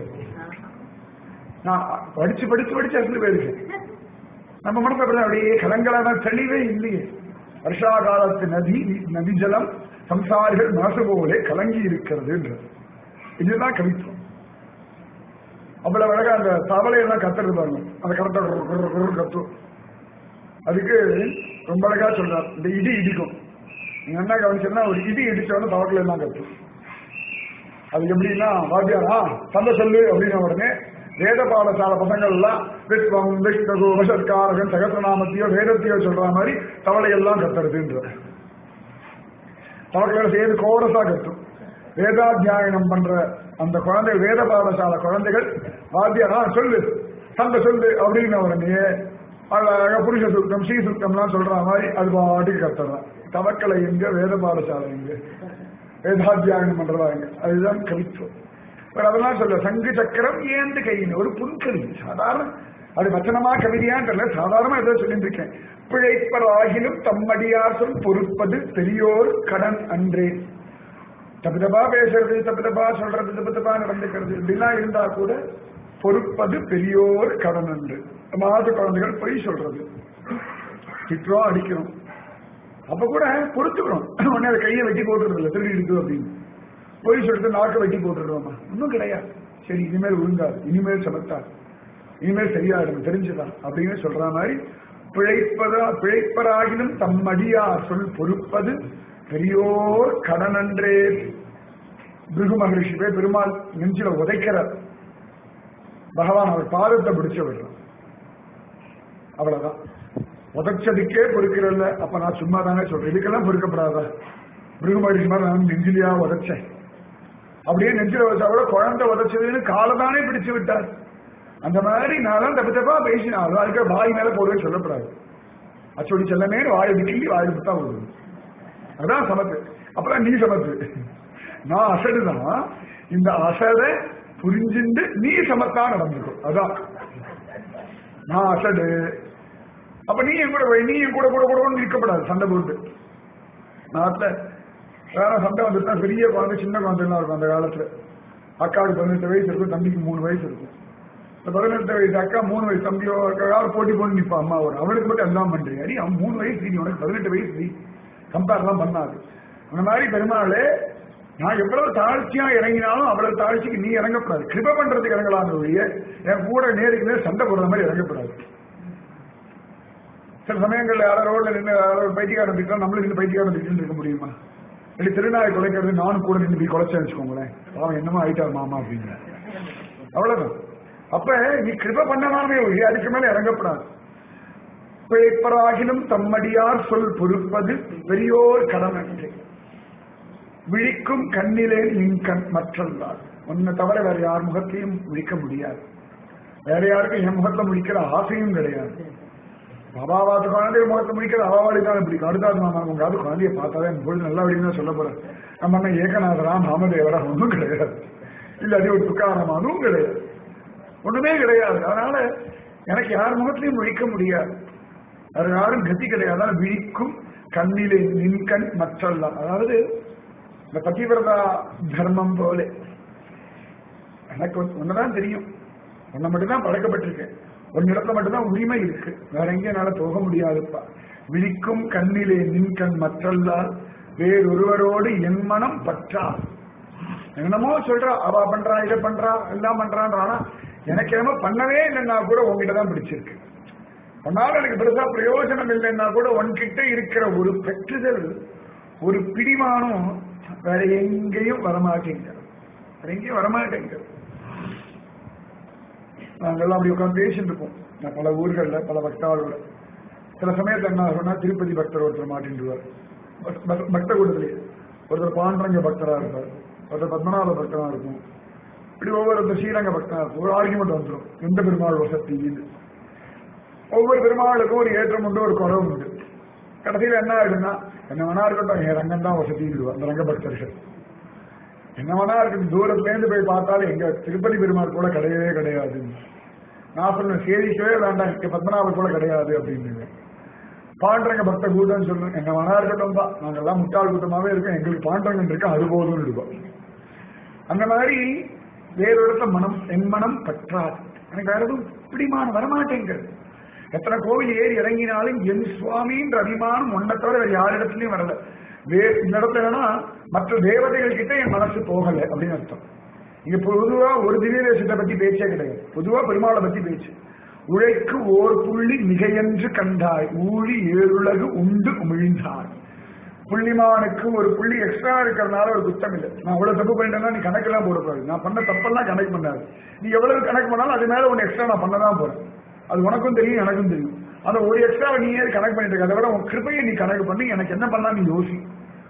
நான் படிச்சு படிச்சு படிச்சு அசந்து போயிருக்கேன். நம்ம மனசு அப்படிதான் அப்படியே கலங்கலான தெளிவே இல்லையே. வருஷா காலத்து நதி நதி ஜலம் சம்சாரிகள் மனசு போலே கலங்கி இருக்கிறது என்று. இதுதான் கவித்துவம். அவ்வளவு அழகா அந்த தவளையெல்லாம் கத்துறது பாருங்க, அந்த கரெக்டா கத்தும். அதுக்கு ரொம்ப அழகா சொல்றார், இந்த இடி இடிக்கும். நீங்க என்ன கவனிச்சா ஒரு இடி இடிச்சோன்னு தவக்கல எல்லாம் கத்தும். அது எப்படின்னா வாத்தியாரா சந்த சொல்லு அப்படின்ன உடனே வேத பாடசாலை பசங்கள் எல்லாம் விஸ்வம் விஷ்ணு வசத்காரகன் சகசிரநாமத்தையோ வேதத்தையோ சொல்ற மாதிரி தவளை எல்லாம் கத்துறதுன்ற. தவக்கல சேர்ந்து கோரஸா கத்தும். வேதாத்தியாயனம் பண்ற அந்த குழந்தை, வேத பாடசாலை குழந்தைகள் வாத்தியாரா சொல்லு சண்டை சொல்லு அப்படின்னு உடனே அழகாக புருஷ சுத்தம் ஸ்ரீ சுத்தம்லாம் சொல்ற மாதிரி அது பாட்டுக்கு கத்துறான். தவக்கலை எங்க, வேத பாடசாலை எங்க, வேதாத்தியாயனம் பண்றதா எங்க, அதுதான் கவித்துவம். அதெல்லாம் சொல்ல சங்கு சக்கரம் ஏந்து கையின் ஒரு புன்கவி, சாதாரண அது வச்சனமா கவிதையான் தெரியல, சாதாரணமா ஏதோ சொல்லிட்டு இருக்கேன். பிழைப்பராகிலும் தம்மடியார் சொல் பொறுப்பது பெரியோர் கடன் அன்றே. தப்பு தப்பா பேசுறது, தப்பு தப்பா சொல்றது, தப்பு தப்பா நடந்துக்கிறது இப்படிலாம் இருந்தா கூட பொறுப்பது பெரியோர் கடன் அன்று. மாத குழந்தைகள் பொய் சொல்றது, திட்டுறோம் அடிக்கிறோம், அப்ப கூட பொறுத்துக்கிறோம். உடனே அதை கையை வெட்டி போட்டுறது இல்லை, திருடி இருக்கு அப்படின்னு பொய் சொல்லிட்டு நாக்கை வெட்டி போட்டுடுறோமா, ஒன்றும் கிடையாது. சரி இனிமேல் ஒழுங்காது, இனிமேல் சமத்தாது, இனிமேல் சரியாயிடும் தெரிஞ்சுதான் அப்படின்னு சொல்ற மாதிரி பிழைப்பதா பிழைப்பராகிலும் தம்மடியார் சொல் பொறுப்பது பெரியோர் கடனன்றே. பிருகு மகரிஷி போய் பெருமாள் நெஞ்சில உதைக்கிறார். பகவான் அவர் பாதத்தை பிடிச்சு விடுறான். அவ்வளவுதான், உதைச்சதுக்கே பொறுக்கிறல்ல. அப்ப நான் சும்மா தானே சொல்றேன், இதுக்கெல்லாம் பொறுக்கப்படாதா? பிருகு மகரிஷி மாதிரி நான் நெஞ்சிலியா உதைச்சேன், அப்படியே நெஞ்சில வச்சா கூட குழந்தை உதைச்சதுன்னு காலதானே பிடிச்சு விட்டார். அந்த மாதிரி நான் தான் தப்பு தப்பா பேசினாலும் அதுக்கு வாய் மேல போடுவேன்னு சொல்லப்படாது. அச்சோடி செல்லமே வாயை விட்டு வாய் விட்டா போடுது, அதான் சமத்து. அப்புறம் நீ சமத்து, நான் அசடுதான். இந்த அசடை புரிஞ்சுண்டு நீ சமத்தா நடந்துக்கும், அதான் நான் அசடு. அப்ப நீ என் கூட நீ என் கூட கூட கூட இருக்கப்படாது, சண்டை போட்டு. நாட்டுல வேற சண்டை வந்துட்டா பெரிய குழந்தை சின்ன குழந்தைலாம் இருக்கும். அந்த காலத்துல அக்காவுக்கு பதினெட்டு வயசு இருக்கும், தம்பிக்கு மூணு வயசு இருக்கும். பதினெட்டு வயசு அக்கா மூணு வயசு தம்பியோ போட்டி போட்டு நிற்பா அம்மா ஒரு, அவனுக்கு மட்டும் எல்லாம் பண்றீங்க, அடி அவன் மூணு வயசு நீ, உனக்கு பதினெட்டு வயசு நீ, கம்பேர் எல்லாம் பண்ணாது. அந்த மாதிரி பெருமாளே நான் எவ்வளவு தாழ்ச்சியா இறங்கினாலும் அவ்வளவு தாழ்ச்சிக்கு நீ இறங்கப்படாது. கிருப பண்றதுக்கு இறங்கலாம் ஒழிய என் கூட நேருக்கு நேர் சண்டை போடுற மாதிரி இறங்கப்படாது. சில சமயங்கள்ல யாரோ ரோட்ல நின்று யாரோ பைத்தியக்காரன் திட்டம் நம்மளும் நின்று பைத்தியக்காரன் திட்டு இருக்க முடியுமா? இல்லை திருநாய் குலைக்கிறது நானும் கூட நின்று போய் குலைச்சேன்னு வச்சுக்கோங்களேன், அவன் என்னமோ ஆயிட்டார் மாமா அப்படின்னு, அவ்வளவுதான். அப்ப நீ கிருப பண்ணலாமே ஒழிய அதுக்கு மேல இறங்கப்படாது. பிழைப்பராகிலும் தம்மடியார் சொல் பொறுப்பது பெரியோர் கடன் அன்றே. விழிக்கும் கண்ணிலே நின் கண் மற்றல்லார். உன்னை தவிர வேற யார் முகத்தையும் விழிக்க முடியாது, வேற யாருக்கும் என் முகத்தை முடிக்கிற ஆசையும் கிடையாது. பாபாவாத்து குழந்தைய முகத்தை முடிக்கிற அவாவாளிதான் பிடிக்கும். அடுத்தாது மாமா உங்காவது குழந்தைய பார்த்தாதான் என் பொழுது நல்லா அப்படின்னு சொல்ல போறேன். நம்ம அண்ணன் ஏகநாதரா நாமதேவரா ஒன்றும் கிடையாது, இல்ல அது ஒரு துக்காரமா அதுவும் கிடையாது, ஒண்ணுமே கிடையாது. அதனால எனக்கு யார் முகத்திலையும் விழிக்க முடியாது, வேற யாரும் கத்தி கிடையாது. அதனால விழிக்கும் கண்ணிலே நின் கண் மற்றல்லாம். அதாவது இந்த பதிவிரதா தர்மம் போல எனக்கு ஒண்ணுதான் தெரியும், ஒன்ன மட்டும்தான் பழக்கப்பட்டிருக்கேன், ஒரு இடத்துல மட்டும்தான் உரிமை இருக்கு, வேற எங்கேயும் என்னால போக முடியாதுப்பா. விழிக்கும் கண்ணிலே நின் கண் மற்றல்லால் வேறொருவரோடு என் மனம் பற்றா. என்னமோ சொல்றா, அவ பண்றா இதை பண்றா எல்லாம் பண்றான், எனக்கு என்னமோ பண்ணவே இல்லைன்னா கூட உங்ககிட்டதான் பிடிச்சிருக்கு. பண்ணாலும் எனக்கு பெருசா பிரயோஜனம் இல்லைன்னா கூட உன்கிட்ட இருக்கிற ஒரு பெற்றுதல், ஒரு பிடிமானம் வேற எங்கேயும் வரமாட்டேங்கிறது, வேற எங்கேயும் வரமாட்டேங்கிறது. நாங்கெல்லாம் அப்படி உட்காந்து பேசிட்டு இருப்போம் பல ஊர்கள்ல பல பக்தாளோட. சில சமயத்துல என்ன ஆகும்னா, திருப்பதி பக்தர் ஒருத்தர் மாட்டின்றுவார், பக்த கூட்டத்திலேயே ஒருத்தர் பாண்டரங்க பக்தரா இருப்பார், ஒருத்தர் பத்மநாப பக்தரா இருக்கும், இப்படி ஒவ்வொரு ஸ்ரீரங்க பக்தனா இருக்கும். ஒரு ஆர்குமெண்ட் வந்துடும், எந்த பெருமாள் வசத்தின்னு. ஒவ்வொரு பெருமாளுக்கும் ஒரு ஏற்றம் உண்டு, ஒரு குறவு உண்டு. கடைசியில் என்ன ஆயிடுன்னா, என்ன வேணா இருக்கட்டும் என் ரங்கம் தான் வசதிடுவா அந்த ரங்க பக்தர்கள். என்ன வேணா இருக்கு, தூரத்துல இருந்து போய் பார்த்தாலும் எங்க திருப்பதி பெருமாள் கூட கிடையவே கிடையாது. நான் சொன்ன சேவிக்கவே வேண்டாம், இங்க பத்மநாபர் கூட கிடையாது அப்படின்னு. பாண்டரங்க பக்த கூட்டம்னு சொல்றேன், என்ன வேணா இருக்கட்டும் தான், நாங்கெல்லாம் முட்டாள் கூட்டமாவே இருக்கோம், எங்களுக்கு பாண்டரங்கன் இருக்கா அது போதும் இருப்போம். அந்த மாதிரி வேறொரு இடத்துல மனம் என் மனம் பற்றாது, எனக்கு வேற எதுவும் பிடிமான வரமாட்டேங்கிறது. எத்தனை கோவில் ஏறி இறங்கினாலும் என் சுவாமின்ற அபிமானம் ஒன்றை தவிர வேற யார் இடத்துலயும் வரல. வே இந்த இடத்துல என்னன்னா, மற்ற தேவதைகள் கிட்ட என் மனசு போகல அப்படின்னு அர்த்தம். இங்க பொதுவா ஒரு திவ்ய தேசத்தை பத்தி பேச்சே கிடையாது, பொதுவா பெருமாளை பத்தி பேச்சு. உழைக்கு ஓர் புள்ளி மிகையென்று கண்டாய், ஊழி ஏழுலகு உண்டு உமிழ்ந்தாய். புள்ளிமானுக்கு ஒரு புள்ளி எக்ஸ்ட்ரா இருக்கிறதுனால ஒரு குத்தம் இல்லை. நான் அவ்வளவு தப்பு பண்ணிட்டேன்னா நீ கணக்கெல்லாம் போடக்கூடாது, நான் பண்ண தப்பெல்லாம் கணக்கு பண்ணாது. நீ எவ்வளவு கணக்கு பண்ணாலும் அது மேல ஒன்னு எக்ஸ்ட்ரா நான் பண்ணதான் போறேன், அது உனக்கும் தெரியும் எனக்கும் தெரியும். அந்த ஒரு எக்ஸ்ட்ரா நீ ஏன் கணக்கு பண்ணிட்டு இருக்க, அதை விட உன் கிருப்பையை நீ கணக்கு பண்ணி எனக்கு என்ன பண்ணலாம் நீ யோசி.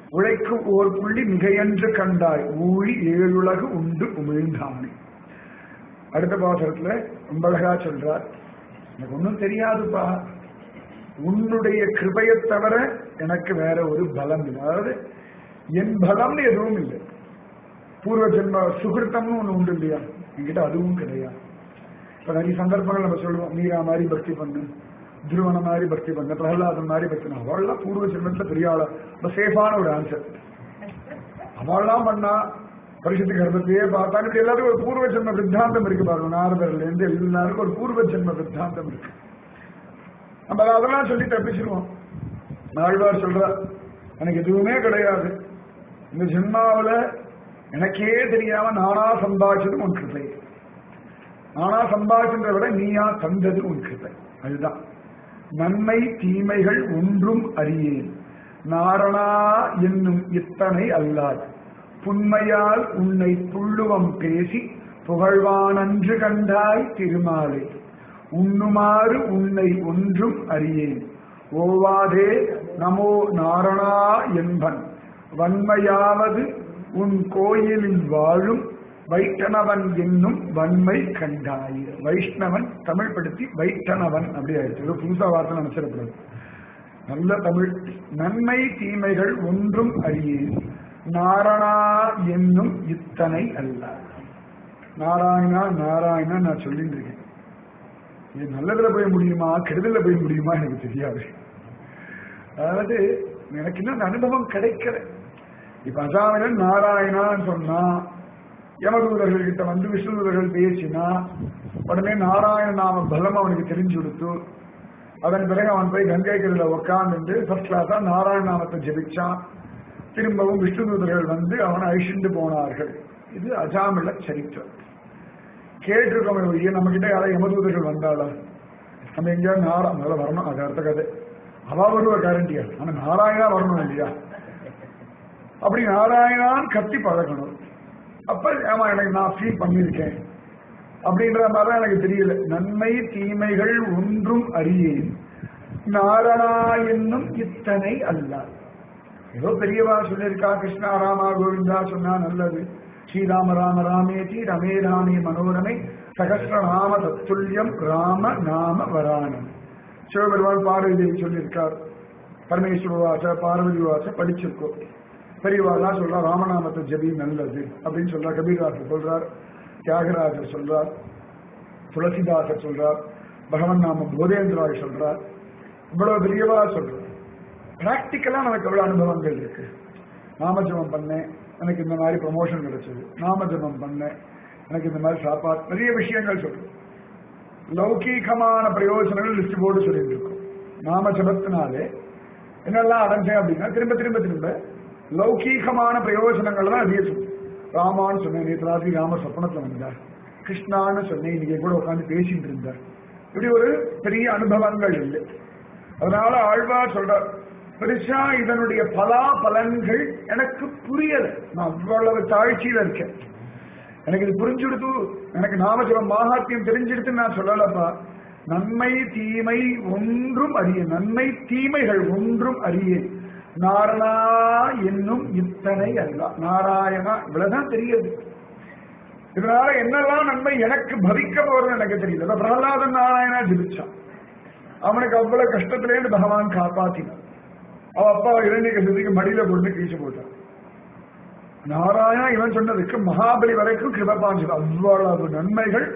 உழைக்கும் ஓர் புள்ளி மிகையன்று கண்டாய் ஊழி ஏழுலகு உண்டு உமிழ்ந்தானே. அடுத்த பாசத்துல ரொம்ப அழகா சொல்றார், எனக்கு ஒன்றும் தெரியாதுப்பா, உன்னுடைய கிருபையை தவிர எனக்கு வேற ஒரு பலம் இல்லை. அதாவது என் பலம்னு எதுவும் இல்லை. பூர்வ ஜென்ம சுகிருத்தம்னு ஒண்ணு உண்டு இல்லையா, என்கிட்ட அதுவும் கிடையாது. இப்ப நிறைய சந்தர்ப்பங்கள் நம்ம சொல்லுவோம், மீரா மாதிரி பக்தி பண்ணு, துருவன மாதிரி பக்தி பண்ண, பிரகலாதன் மாதிரி பக்தி பண்ண. அவள்லாம் பூர்வ ஜென்மத்துல பெரிய ஆளா, ரொம்ப சேஃபான ஒரு ஆன்சர். அவள்லாம் பண்ணா பரிசுத்த கர்ப்பத்தையே பார்த்தாலும் இப்படி எல்லாருக்கும் ஒரு பூர்வ ஜென்ம சித்தாந்தம் இருக்கு பாருங்க. நாரதர்ல இருந்து எல்லாருக்கும் ஒரு பூர்வ ஜென்ம சித்தாந்தம் இருக்கு. நம்ம அதெல்லாம் சொல்லி தப்பிச்சிருவோம். ஆழ்வார் சொல்றார், எனக்கு எதுவுமே கிடையாது, இந்த ஜென்மாவில எனக்கே தெரியாம நானா சம்பாதிச்சது உன் கிருபை, நானா சம்பாதிச்சதை விட நீயா தந்தது உன் கிருபை. அதுதான் நன்மை தீமைகள் ஒன்றும் அறியேன் நாரணா என்னும் இத்தனை அல்லாது புண்மையால் உன்னை புள்ளுவம் பேசி புகழ்வானன்று கண்டாய் திருமாலே உண்ணுமாறு உன்னை ஒன்றும் அறியேன் ஓவாதே நமோ நாரணா என்பன் வன்மையாவது உன் கோயிலில் வாழும் வைஷ்ணவன் என்னும் வன்மை கண்டாய். வைஷ்ணவன் தமிழ் படுத்தி வைஷ்ணவன் அப்படி ஆயிடுச்சு. புதுசா வார்த்தை நினைச்சிடக்கூடாது. நல்ல தமிழ். நன்மை தீமைகள் ஒன்றும் அறியேன் நாரணா என்னும் இத்தனை அல்ல. நாராயணா நாராயணா நான் சொல்லிட்டு இருக்கேன். இது நல்லதுல போய் முடியுமா கெடுதல போய் முடியுமா எனக்கு தெரியாது. அதாவது எனக்கு இன்னும் அந்த அனுபவம் கிடைக்கல. இப்ப அசாமியன் நாராயணான்னு சொன்னா, யமதூதர்கள் கிட்ட வந்து விஷ்ணுதூதர்கள் பேசினா உடனே நாராயண நாம பலம் அவனுக்கு தெரிஞ்சு கொடுத்து, அதன் பிறகு அவன் போய் கங்கை கரையில உட்கார்ந்து ஃபர்ஸ்ட் கிளாஸா நாராயண நாமத்தை ஜெபிச்சான். திரும்பவும் விஷ்ணுதூதர்கள் வந்து அவனை அழிச்சுட்டு போனார்கள். இது அஜாமில சரித்திரம். கேட்டிருக்கோம். நம்ம கிட்ட யாராவது யமதூதர்கள் வந்தாளா, நம்ம எங்கேயாவது நாரா மேல வரணும், அது அடுத்த கதை. அவா வருவ கேரண்டியா, ஆனா நாராயணா வரணும் இல்லையா? அப்படி நாராயணான் கத்தி பழகணும். அப்ப ஆமா எனக்கு நான் ஃபீல் பண்ணியிருக்கேன் அப்படின்ற மாதிரிதான் எனக்கு தெரியல. நன்மை தீமைகள் ஒன்றும் அறியேன் நாரணா என்னும் இத்தனை அல்ல. ஏதோ பெரியவா சொல்லியிருக்கா, கிருஷ்ணா ராமா கோவிந்தா சொன்னா நல்லது, ஸ்ரீராம ராம ராமேதி ரமே ராமே மனோரமை சகஸ்ரநாம தத்துல்யம் ராம நாம வரானம். சிவபெருமான் பார்வதி தேவி சொல்லியிருக்கார், பரமேஸ்வர வாச பார்வதி வாச படிச்சிருக்கோம். பெரியவாள்லாம் சொல்றா ராமநாமத்தை ஜபி நல்லது அப்படின்னு சொல்றார். கபீர்தாசர் சொல்றார், தியாகராஜர் சொல்றார், துளசிதாசர் சொல்றார், பகவன் நாம போதேந்திராய் சொல்றார். இவ்வளவு பெரியவா சொல்றார். பிராக்டிக்கலா நமக்கு எவ்வளவு அனுபவங்கள் இருக்கு. நாமஜபம் பண்ணேன், எனக்கு இந்த மாதிரி ப்ரமோஷன் கிடைச்சது. நாமஜபம் பண்ணேன், எனக்கு இந்த மாதிரி சாப்பாடு, நிறைய விஷயங்கள் சொல்றோம். லௌகீகமான பிரயோஜனங்கள் லிஸ்ட் போட்டு சொல்லிட்டு இருக்கோம். நாமஜபத்தினாலே என்னெல்லாம் அடைஞ்சேன் அப்படின்னா திரும்ப திரும்ப திரும்ப லௌகீகமான பிரயோஜனங்கள் தான் அதிக சொல்லும். ராமான்னு சொன்னேன், நேற்று ராத்திரி ராமர் சொப்பனத்துல வந்தார். கிருஷ்ணான்னு சொன்னேன், இன்னைக்கு கூட உட்காந்து பேசிட்டு இருந்தார். இப்படி ஒரு பெரிய அனுபவங்கள் இல்லை. அதனால ஆழ்வார் சொல்றார், பெருசா இதனுடைய பலா பலன்கள் எனக்கு புரியல. நான் அவ்வளவு தாழ்ச்சியில இருக்கேன். எனக்கு இது புரிஞ்சுடுத்து, எனக்கு நாமஜபம் மகாத்மியம் தெரிஞ்சிடுத்துன்னு நான் சொல்லலப்பா. நன்மை தீமை ஒன்றும் அறியேன், நன்மை தீமைகள் ஒன்றும் அறியேன் நாரணா என்னும் இத்தனை அல்ல. நாராயணா இவ்வளவுதான் தெரியுது. இதனால என்னெல்லாம் நன்மை எனக்கு பவிக்க போறது எனக்கு தெரியல. பிரகலாதன் நாராயணா ஜிபிச்சான், அவனுக்கு அவ்வளவு கஷ்டத்திலேருந்து பகவான் காப்பாத்தினான். அவ அப்பா இரண்யகசிக்கு மடியில கொண்டு கீழ்ச்சி போட்டான். நாராயணா இவன் சொன்னதுக்கு மகாபலி வரைக்கும் கிருபபாஞ்சது. அவ்வளவு நன்மைகள்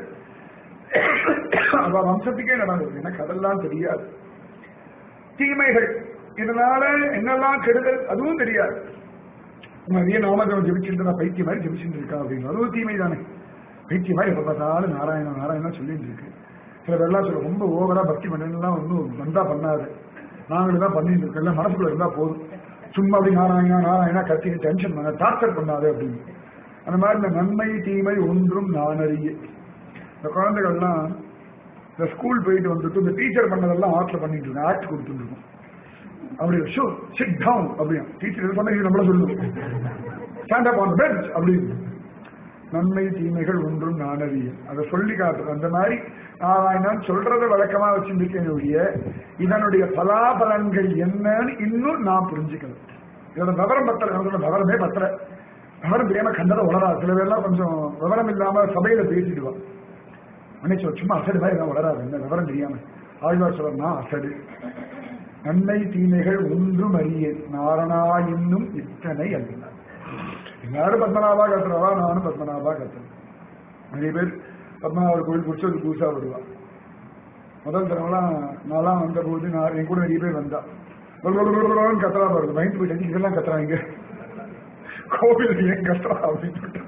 அவ வம்சத்துக்கே நடந்தது. எனக்கு அதெல்லாம் தெரியாது. தீமைகள் இதனால என்னெல்லாம் கெடுதல் அதுவும் தெரியாது. நிறைய நாமஜபம் ஜெபிச்சுட்டு நான் பைத்திய மாதிரி ஜெபிச்சுட்டு இருக்கா அப்படின்னு, அதுவும் தீமை தானே. பைத்திய மாதிரி எப்ப பார்த்தாலும் நாராயணா நாராயணா சொல்லிட்டு இருக்கு. சில பேர்லாம் சொல்ல ரொம்ப ஓவரா பக்தி பண்ணலாம் ஒன்றும் வந்தா பண்ணாது, நாங்களும் தான் பண்ணிட்டு இருக்கல, மனசுக்குள்ள இருந்தா போதும், சும்மா அப்படி நாராயணா நாராயணா கத்தி டென்ஷன் பண்ண டார்ச்சர் பண்ணாது அப்படின்னு. அந்த மாதிரி இந்த நன்மை தீமை ஒன்றும் நான் அறிய. இந்த குழந்தைகள்லாம் இந்த ஸ்கூல் போயிட்டு வந்துட்டு இந்த டீச்சர் பண்ணதெல்லாம் ஆர்ட்ல பண்ணிட்டு இருக்கோம், ஆக்ட் கொடுத்துட்டு இருக்கோம். அப்படி ஷோ சிட் டவுன் அப்படியா டீச்சர் சொன்ன நம்மள சொல்லுவோம், ஸ்டாண்ட் அப் ஆன் பெஞ்ச் அப்படின்னு. நன்மை தீமைகள் ஒன்றும் நான் அறிய, அதை சொல்லி காட்டுறது. அந்த மாதிரி நான் சொல்றத வழக்கமா வச்சிருக்கேன் ஒழிய இதனுடைய பலாபலன்கள் என்னன்னு இன்னும் நான் புரிஞ்சுக்கணும். இதோட விவரம் பத்தல, நமக்கு விவரமே பத்தல. விவரம் தெரியாம கண்டதை உளரா. சில பேர்லாம் கொஞ்சம் விவரம் இல்லாம சபையில பேசிடுவான். நினைச்சு சும்மா அசடு மாதிரி எல்லாம் உளராது, இந்த விவரம் தெரியாம. ஆழ்வார் சொல்லணும்னா அசடு. நன்மை தீமைகள் ஒன்றும் அறிய நாரணா இன்னும் இத்தனை அல்ல. எல்லாரும் பத்மநாபா கத்துறவா, நானும் பத்மநாபா கத்துறேன். நிறைய பேர் பத்மநாபர் கோவில் பிடிச்சது பூசா விடுவா. முதல் தடவைலாம் நான்லாம் வந்த போது நான் என் கூட நிறைய பேர் வந்தா கத்துறா பாருங்க, பயந்து போயிட்டு இதெல்லாம் கத்துறாங்க கோவில் ஏன் கத்துறா அப்படின்னு.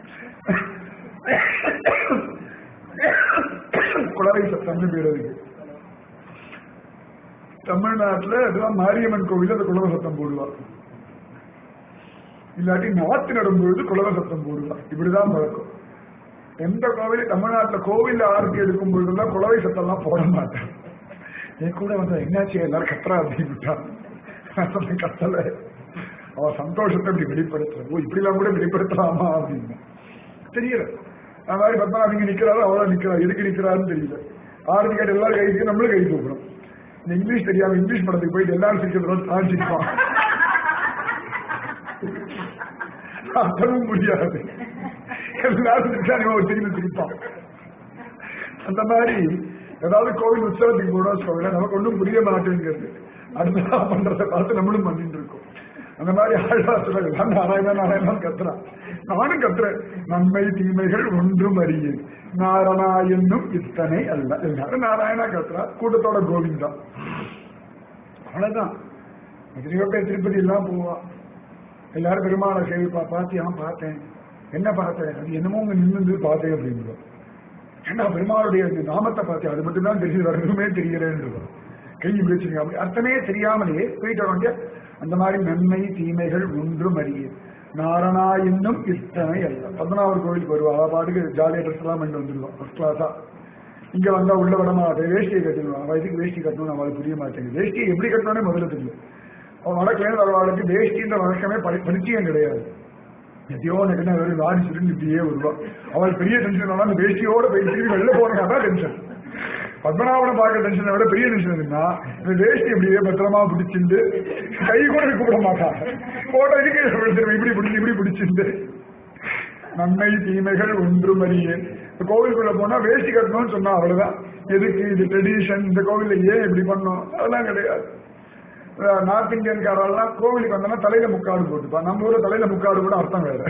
குளவை சத்தம்னு பேர் அதுக்கு. தமிழ்நாட்டுல அதுதான் மாரியம்மன் கோவில் அந்த குலவ சத்தம் போடுவா. இல்லாட்டி நாத்து நடும்பொழுது குலவ சத்தம் போடுவா. இப்படிதான் பழக்கம். எந்த கோவில் தமிழ்நாட்டுல கோவில் ஆரத்தி எடுக்கும் பொழுதுதான் குலவை சத்தம் எல்லாம் போட மாட்டேன். என் கூட வந்து என்னாச்சு எல்லாரும் கத்துறா அப்படின்னு கத்தல. அவ சந்தோஷத்தை இப்படி வெளிப்படுத்துற. ஓ இப்படி எல்லாம் கூட வெளிப்படுத்தலாமா அப்படின்னு தெரியல. அந்த மாதிரி பத்மநாப இங்க நிக்கிறாரு, அவ்வளவு நிக்கிறா. எதுக்கு நிக்கிறாருன்னு தெரியல. ஆரத்தி கேட்டு எல்லாரும் கைக்கு நம்மளும் கை தூக்குறோம். இந்த இங்கிலீஷ் தெரியாம இங்கிலீஷ் படத்துக்கு போயிட்டு எல்லாரும் சிரிக்கிறதோட தாழ்ச்சிப்பான். அதுவும் முடியாது. எல்லாரும் சிரிச்சா சிரிப்பான். அந்த மாதிரி ஏதாவது கோவில் உற்சவத்துக்கு கூட சொல்ல நமக்கு ஒன்றும் புரிய மாட்டேங்கிறது. அடுத்ததா பண்றதை பார்த்து நம்மளும் பண்ணிட்டு இருக்கோம். அந்த மாதிரி ஆழ்வார் நாராயணா நாராயணன் கத்துறான், நானும் கத்துறேன். நன்மை தீமைகள் ஒன்றும் அறியேன் நாரணா என்னும் இத்தனை அல்ல. எல்லாரும் நாராயணா கத்துறா, கூட்டத்தோட கோவிந்தா. அவ்வளவுதான். எத்தனையோ பேர் திருப்பதி எல்லாம் போவா. எல்லாரும் பெருமாளை சேவிப்பா. பாத்தியா பார்த்தேன். என்ன பார்த்தேன்? அது என்னமோ உங்க நின்று பார்த்தேன் அப்படின்னு. ஏன்னா பெருமாளுடைய நாமத்தை பார்த்தேன், அது மட்டும்தான் தெரிஞ்சு வரணுமே தெரியறேன்னு கை விழிச்சுங்க. அப்படி அர்த்தமே தெரியாமலேயே போயிட்டு வர வேண்டிய. அந்த மாதிரி நன்மை தீமைகள் ஒன்றும் அறிய நாரணா இன்னும் இத்தனை அல்ல. பத்மநாபர் கோவிலுக்கு வருவா. அவ பாட்டுக்கு ஜாலியா ட்ரெஸ் எல்லாம் பண்ணி வந்துடுவான் ஃபர்ஸ்ட் கிளாஸா. இங்க வந்தா உள்ள விட மாட்டேன், வேஷ்டியை கட்டிடுவான். வயதுக்கு வேஷ்டி கட்டணும் அவளுக்கு புரிய மாட்டேங்குது. வேஷ்டியை எப்படி கட்டணும்னே முதல்ல தெரியும். அவன் வடக்கிலேருந்து வரவாளுக்கு வேஷ்டின்ற வழக்கமே பரி பரிச்சயம் கிடையாது. எத்தையோ எனக்கு வெறும் லாரி சுருன்னு இப்படியே வருவான். அவள் பெரிய டென்ஷன் அந்த வேஷ்டியோட போய் திரும்பி வெளில போறதுக்காக டென்ஷன். பத்மநாபனை பார்க்க டென்ஷனை விட பெரிய டென்ஷன் இருந்தா இந்த வேஷ்டி இப்படியே பத்திரமா பிடிச்சிருந்து கை கூட கூப்பிட மாட்டாங்க. போட்டோ இதுக்கு இப்படி பிடிச்சி இப்படி பிடிச்சிருந்து. நன்மை தீமைகள் ஒன்றும் அறிய. கோவிலுக்குள்ள போனா வேஷ்டி கட்டணும்னு சொன்னா அவ்வளவுதான். எதுக்கு இது ட்ரெடிஷன், இந்த கோவில்ல ஏன் இப்படி பண்ணோம் அதெல்லாம் கிடையாது. நார்த் இந்தியன்காரெல்லாம் கோவிலுக்கு வந்தோம்னா தலையில முக்காடு போட்டுப்பா. நம்ம ஊர்ல தலையில முக்காடு கூட அர்த்தம் வேற.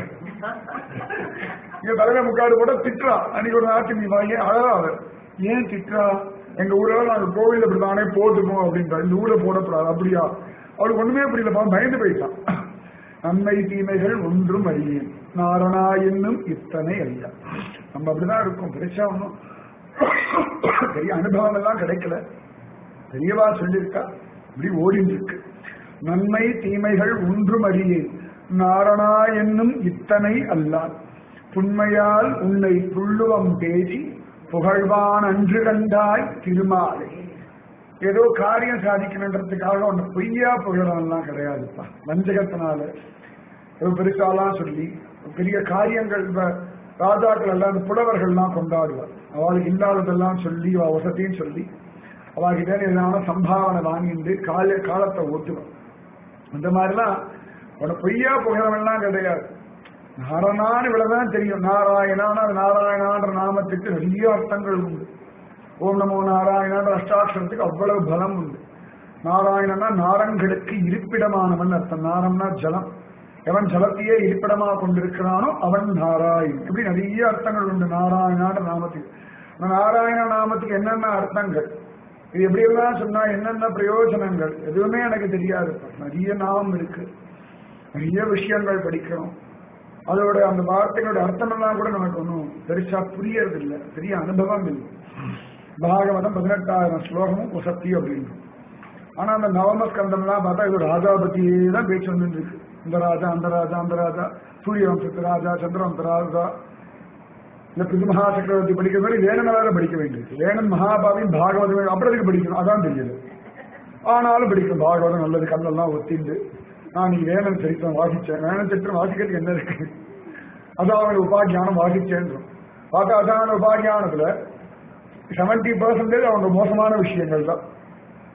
இங்க தலையில முக்காடு போட்டா திட்டுறா. அன்னைக்கு ஒரு நாட்டு நீ வாங்கி அழகா அவர் ஏன் திட்டுறா? எங்க ஊர்ல நாங்க கோவில் இப்படிதானே போட்டுக்கோம் அப்படின்றா. இந்த ஊர்ல போடக்கூடாது அப்படியா? அவளுக்கு ஒண்ணுமே புரியலப்பா, பயந்து போயிட்டான். நன்மை தீமைகள் ஒன்றும் அறியேன் நாரணா என்னும் இத்தனை அல்ல. நம்ம அப்படிதான் இருக்கும். பெருசா ஒன்றும் பெரிய அனுபவம் எல்லாம் கிடைக்கல. பெரியவா சொல்லியிருக்கா, இப்படி ஓடிட்டு இருக்கு. நன்மை தீமைகள் ஒன்றும் அறியேன் நாரணா என்னும் இத்தனை அல்லால் புண்மையால் உன்னை புள்ளுவம் பேசி புகழ்வான் அன்று கண்டாய் திருமாலை. ஏதோ காரியம் சாதிக்கணுன்றதுக்காக ஒன்னு பொய்யா புகழலாம் கிடையாதுப்பா. வஞ்சகத்தினால ஏதோ பெருசாலாம் சொல்லி பெரிய காரியங்கள் ராஜாக்கள் எல்லாம் இந்த புலவர்கள்லாம் கொண்டாடுவார். அவளுக்கு இல்லாததெல்லாம் சொல்லி அவ வசத்தையும் சொல்லி அவகிட்ட எதனால சம்பாவனை வாங்கிட்டு கால காலத்தை ஓட்டுவான். அந்த மாதிரிலாம் உன பொய்யா புகழவெல்லாம் கிடையாது. நாராயணான்னு இவ்வளவுதான் தெரியும். நாராயணான நாராயணான்ற நாமத்துக்கு நிறைய அர்த்தங்கள் உண்டு. ஓம் நமோ நாராயணான்ற அஷ்டாட்சரத்துக்கு அவ்வளவு பலம் உண்டு. நாராயணனா நாரங்களுக்கு இருப்பிடமானவன் அர்த்தம். நாரம்னா ஜலம். எவன் ஜலத்தையே இருப்பிடமா கொண்டிருக்கிறானோ அவன் நாராயணன். இப்படி நிறைய அர்த்தங்கள் உண்டு நாராயணான்ற நாமத்துக்கு. நாராயண நாமத்துக்கு என்னென்ன அர்த்தங்கள், இது எப்படி எல்லாம் சொன்னா என்னென்ன பிரயோஜனங்கள் எதுவுமே எனக்கு தெரியாது. நிறைய நாமம் இருக்கு, நிறைய விஷயங்கள் படிக்கணும். அதோட அந்த வார்த்தைகளோட அர்த்தம் எல்லாம் கூட நமக்கு ஒன்றும் பெருசா புரியறது இல்லை, பெரிய அனுபவம் இல்லை. பாகவதம் பதினெட்டாயிரம் ஸ்லோகமும் உசத்தி அப்படின்னு. ஆனா அந்த நவமஸ்கந்தம் எல்லாம் பார்த்தா இது ராஜா பத்தியே தான் பேச்சு வந்து இருக்கு. இந்த ராஜா அந்த ராஜா அந்த ராஜா, சூரிய வம்சத்து ராஜா, சந்திரவம்ச ராஜா. இந்த பிது மகா சக்கரவர்த்தி படிக்கிற மாதிரி வேணனை வேற படிக்க வேண்டியது. வேணன் மகாபாவின் பாகவதம் அப்புறத்துக்கு படிக்கணும், அதான் தெரியுது. ஆனாலும் படிக்கணும். பாகவதம் நல்லது, கண்ணெல்லாம் ஒத்திண்டு நான் நீ வேணன் சரித்திரம் வாசிச்சேன். வேணன் சரித்திரம் வாசிக்கிறதுக்கு என்ன இருக்கு? அதான் உபாகியானம் வாசிச்சேன்றோம். பார்த்தா அதான் உபாகியானத்துல செவன்டி பர்சன்டேஜ் அவங்க மோசமான விஷயங்கள் தான்.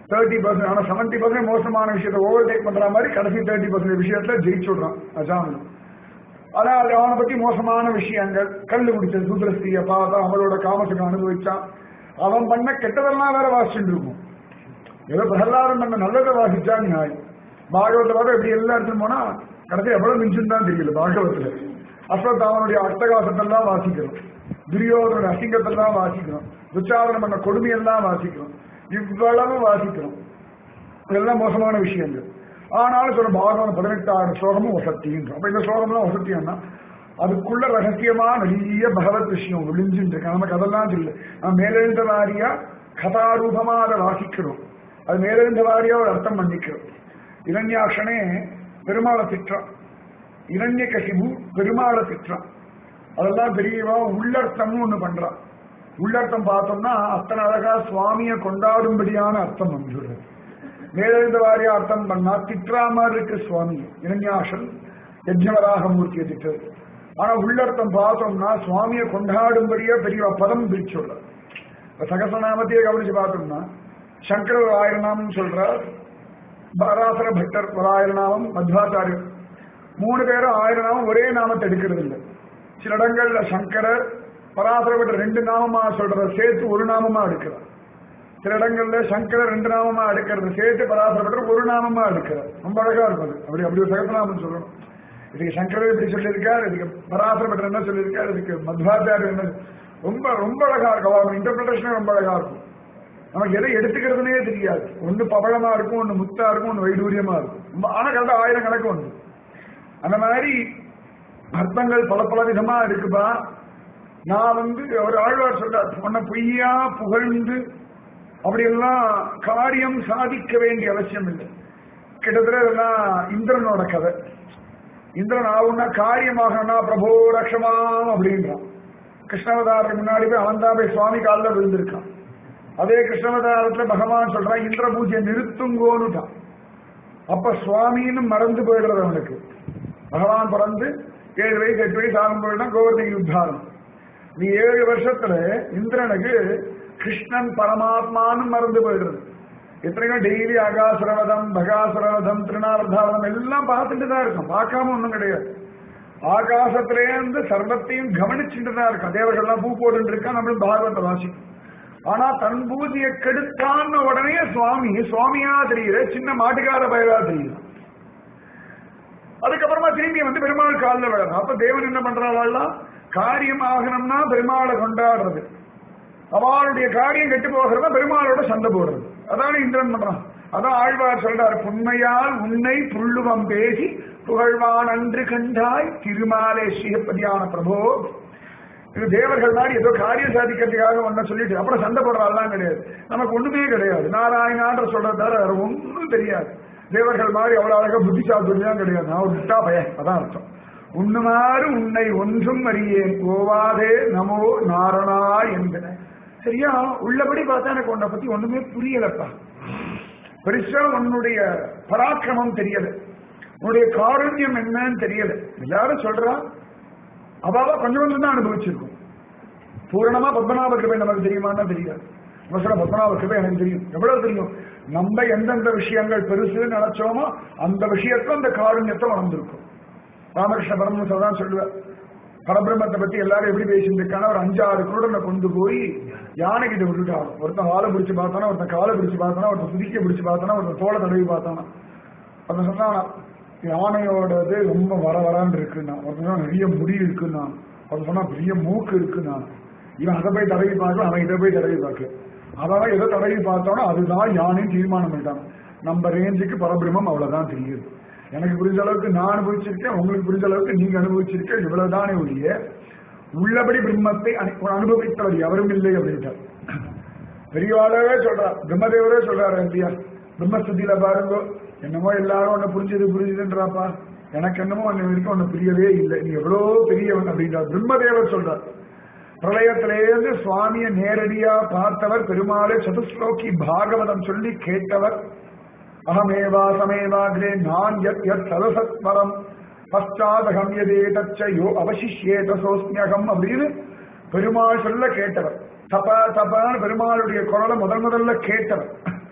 தேர்ட்டி பர்சன்ட் ஆனா செவன்டி பர்சன்ட் மோசமான விஷயத்தை ஓவர் டேக் பண்ற மாதிரி கடைசி தேர்ட்டி பர்சன்ட் விஷயத்துல ஜெயிச்சு விடுறான் அஜாமில். ஆனா அது அவனை பத்தி மோசமான விஷயங்கள், கல்லு குடிச்சது, சூத்திரஸ்திரியை பார்த்தா அவளோட காமத்துக்கு அனுபவிச்சான், அவன் பண்ண கெட்டதெல்லாம் வேற வாசிச்சுட்டு இருக்கும். ஏதோ பிரகலாதம் பண்ண நல்லதை வாசிச்சா நியாயம். பாகவத்தை பார்த்தா எப்படி எல்லா இடத்துல போனா கடைசி எவ்வளவு மிஞ்சுன்னு தான் தெரியல. பாகவத்துல அஸ்வத்தாமனுடைய அட்டகாசத்தெல்லாம் வாசிக்கிறோம், துரியோதனுடைய அசிங்கத்தெல்லாம் வாசிக்கிறோம், துச்சாதனம் பண்ண கொடுமையெல்லாம் வாசிக்கிறோம், இவ்வளவு வாசிக்கிறோம். இதெல்லாம் மோசமான விஷயங்கள். ஆனாலும் சொல்ல பாகவன் பதினெட்டாயிரம் ஸ்லோகமும் வசத்தின்றோம். அப்ப இந்த ஸ்லோகம்லாம் வசத்தியம்னா அதுக்குள்ள ரகசியமா நிறைய பகவத் விஷயம் ஒளிஞ்சுட்டு இருக்கு. நமக்கு அதெல்லாம் தெரியல. நம்ம மேலெழுந்த வாரியா கதாரூபமா அதை வாசிக்கிறோம், அது மேலெழுந்த வாரியா ஒரு அர்த்தம் பண்ணிக்கிறோம். இரண்யாட்சனே பெருமாளை திட்டுறான், இரண்ய கசிபு பெருமாளை திட்டுறான். அதெல்லாம் பெரியவா உள்ளர்த்தம்னு ஒண்ணு பண்றான். உள்ளர்த்தம் பார்த்தோம்னா அத்தனை அழகா சுவாமியை கொண்டாடும்படியான அர்த்தம் வந்துடுறது. மேலெழுந்த வாரியா அர்த்தம் பண்ணா திட்டுறா மாதிரி இருக்கு சுவாமி. இரண்யாசன் யஜ்ஞவராக மூர்த்தியை திட்டது. ஆனா உள்ளர்த்தம் பார்த்தோம்னா சுவாமியை கொண்டாடும்படியா பெரியவா பதம் பிரிச்சுள்ள. சகசநாமத்தையே கவனிச்சு பார்த்தோம்னா சங்கர ஒரு ஆயிரம் நாமம் சொல்றார், பராசர பட்டர் ஒரு ஆயிரம் நாமம், மத்வாச்சாரியர் மூணு பேரும் ஆயிரம் நாமம் ஒரே நாமத்தை எடுக்கிறது இல்லை. சில இடங்கள்ல சங்கரர் பராசர பட்டர் ரெண்டு நாமமா சொல்றத சேர்த்து ஒரு நாமமா எடுக்கிறார். சில இடங்கள்ல சங்கரர் ரெண்டு நாமமா எடுக்கிறது சேர்த்து பராசர பட்டர் ஒரு நாமமா எடுக்கிறார். ரொம்ப அழகா இருப்பது. அப்படி அப்படி ஒரு சகசநாமம் சொல்லணும். இதுக்கு சங்கரர் இப்படி சொல்லியிருக்கார், இதுக்கு பராசர பட்டர் என்ன சொல்லியிருக்காரு, இதுக்கு மத்வாச்சாரியர் என்ன, ரொம்ப ரொம்ப அழகா இருக்கும். அவங்க இன்டர்பிரேஷன் ரொம்ப அழகா இருக்கும். நமக்கு எதை எடுத்துக்கிறதுனே தெரியாது. ஒண்ணு பவளமா இருக்கும், ஒண்ணு முத்தா இருக்கும், ஒண்ணு வைடூரியமா இருக்கும். ஆனா கரெக்டா ஆயிரம் கணக்கு ஒன்று. அந்த மாதிரி அர்த்தங்கள் பல பல விதமா இருக்குப்பா. நான் வந்து ஒரு ஆழ்வார் சொல்றார், உன்னை பொய்யா புகழ்ந்து அப்படியெல்லாம் காரியம் சாதிக்க வேண்டிய அவசியம் இல்லை. கிட்டத்தட்ட இதெல்லாம் இந்திரனோட கதை. இந்திரன் ஆகுன்னா காரியமாகனா பிரபோ ரக்ஷமாம் அப்படின்றான். கிருஷ்ணவதாரத்துக்கு முன்னாடி போய் அவன் தான் போய் சுவாமி காலில் விழுந்திருக்கான். அதே கிருஷ்ணவதாரத்துல பகவான் சொல்றான் இந்திர பூஜை நிறுத்துங்கோன்னுட்டான். அப்ப சுவாமின்னு மறந்து போயிடுறது அவனுக்கு. பகவான் பிறந்து ஏழு வயசு எட்டு வயசு ஆகும் போதுதான் கோவர்தன யுத்தாரம். நீ ஏழு வருஷத்துல இந்திரனுக்கு கிருஷ்ணன் பரமாத்மான்னு மறந்து போயிடுறது. எத்தனையோ டெய்லி அகாசுரவதம் பகாசுரவதம் திருநாவர்தாவதம் எல்லாம் பார்த்துட்டு தான் இருக்கும், பார்க்காம ஒண்ணும் கிடையாது. ஆகாசத்திலேருந்து சர்வத்தையும் கவனிச்சுட்டு தான் இருக்கான். தேவர்கள்லாம் பூ போட்டு இருக்கா, நம்மளும் பாகவத்தை வாசிக்கும். ஆனா தன் பூஜையை கெடுத்தான்னு உடனே சுவாமி சுவாமியா தெரியுற, சின்ன மாட்டுக்கார பயலா தெரியுது. அதுக்கப்புறமா திரும்பி வந்து பெருமாள் காலில் விழணும். அப்ப தேவன் என்ன பண்றாள், காரியம் ஆகணும்னா பெருமாளை கொண்டாடுறது, அவளுடைய காரியம் கெட்டு போகிறத பெருமாளோட சண்டை போடுறது. அதான் இந்திரன் பண்றான். அதான் ஆழ்வார் சொல்றாரு, புண்மையால் உன்னை புள்ளுவம் பேசி புகழ்வான் அன்று கண்டாய் திருமாலே ஸ்ரீஹப்பதியான பிரபோ. இது தேவர்கள் மாதிரி ஏதோ காரியம் சாதிக்கிறதுக்காக ஒன்ன சொல்லிட்டு அப்புறம் சண்டை போடுறாள்லாம் கிடையாது. நமக்கு ஒண்ணுமே கிடையாது. நாராயணான்ற சொல்றதால வேற ஒன்றும் தெரியாது. தேவர்கள் மாதிரி அவ்வளவு அழகா புத்திசாலிதான் கிடையாது. நான் ஒரு விட்டா பையன், அதான் அர்த்தம். உண்ணுமாறு உன்னை ஒன்றும் அறியேன் கோவாதே நமோ நாரணா என்கிற. சரியா உள்ளபடி பார்த்தா எனக்கு உன்னை பத்தி ஒண்ணுமே புரியலப்பா. பெருசா உன்னுடைய பராக்கிரமம் தெரியல, உன்னுடைய காருண்யம் என்னன்னு தெரியல. எல்லாரும் சொல்றா அவாவா கொஞ்சம் கொஞ்சம் தான் அனுபவிச்சிருக்கும். பூரணமா பத்மநாப கிருபை நமக்கு தெரியுமான்னா தெரியாது. சொல்ல பத்மநாப கிருபை எனக்கு தெரியும். எவ்வளவு தெரியும்? நம்ம எந்தெந்த விஷயங்கள் பெருசுன்னு நினைச்சோமோ அந்த விஷயத்துல அந்த காருண்யத்தை வளர்ந்துருக்கும். ராமகிருஷ்ண பரமஹம்சர் தான் சொல்லுவார், பரபிரம்மத்தை பத்தி எல்லாரும் எப்படி பேசிட்டு இருக்காங்க. ஒரு அஞ்சாறு குருடனை கொண்டு போய் யானை கிட்ட விட்டுட்டாங்க. ஒருத்தன் வாழை பிடிச்சு பார்த்தானா, ஒருத்தன் காலை பிடிச்சு பார்த்தானா, ஒருத்தன் சுதிக்க பிடிச்சு பார்த்தானா, ஒருத்தன் தோலை தடவி பார்த்தானா. ஒருத்தன் சொன்னானா யானையோடது ரொம்ப வர வரான்னு இருக்குன்னா, ஒருத்தன் நிறைய முடி இருக்குன்னா, ஒருத்தன் சொன்னா பெரிய மூக்கு இருக்குன்னா. இவன் அதை போய் தடவி பார்க்கல, அவன் இதை போய் தடவி பார்க்கல. அதான் எதை தடவி பார்த்தானோ அதுதான் யானைன்னு தீர்மானம் பண்ணிட்டாங்க. நம்ம ரேஞ்சுக்கு பரபிரம்மம் அவ்வளவுதான் தெரியுது. எனக்கு புரிஞ்ச அளவுக்கு நான் அனுபவிச்சிருக்கேன், உங்களுக்கு புரிஞ்ச அளவுக்கு நீங்க அனுபவிச்சிருக்க, இவ்வளவுதானே ஒழிய உள்ளபடி பிரம்மத்தை அனுபவித்தவர் எவரும் இல்லை அப்படின்ட்டார். பெரியவாளவே சொல்றார், பிரம்மதேவரே சொல்றாரு இல்லையா, பிரம்மஸ்துதியில பாருங்க, என்னமோ எல்லாரும் ஒன்னு புரிஞ்சது புரிஞ்சுதுன்றாப்பா, எனக்கு என்னமோ அன்ன வரைக்கும் ஒன்னு புரியவே இல்லை, நீ எவ்வளவு பெரியவன் அப்படின்றார் பிரம்மதேவர் சொல்றார். பிரளயத்திலேருந்து சுவாமியை நேரடியா பார்த்தவர் பெருமாளை சதுஸ்லோகி பாகவதம் சொல்லி கேட்டவர். அகமேவா சமேவாகிரே நான் யத் யத் சதசத்வரம் பச்சாதகம் எதே தச்சையோ அவசிஷ்யேத சோஸ்மியகம் அப்படின்னு பெருமாள் சொல்ல கேட்டவர். தப தபான்னு பெருமாளுடைய குரலை முதல் முதல்ல கேட்டவர்.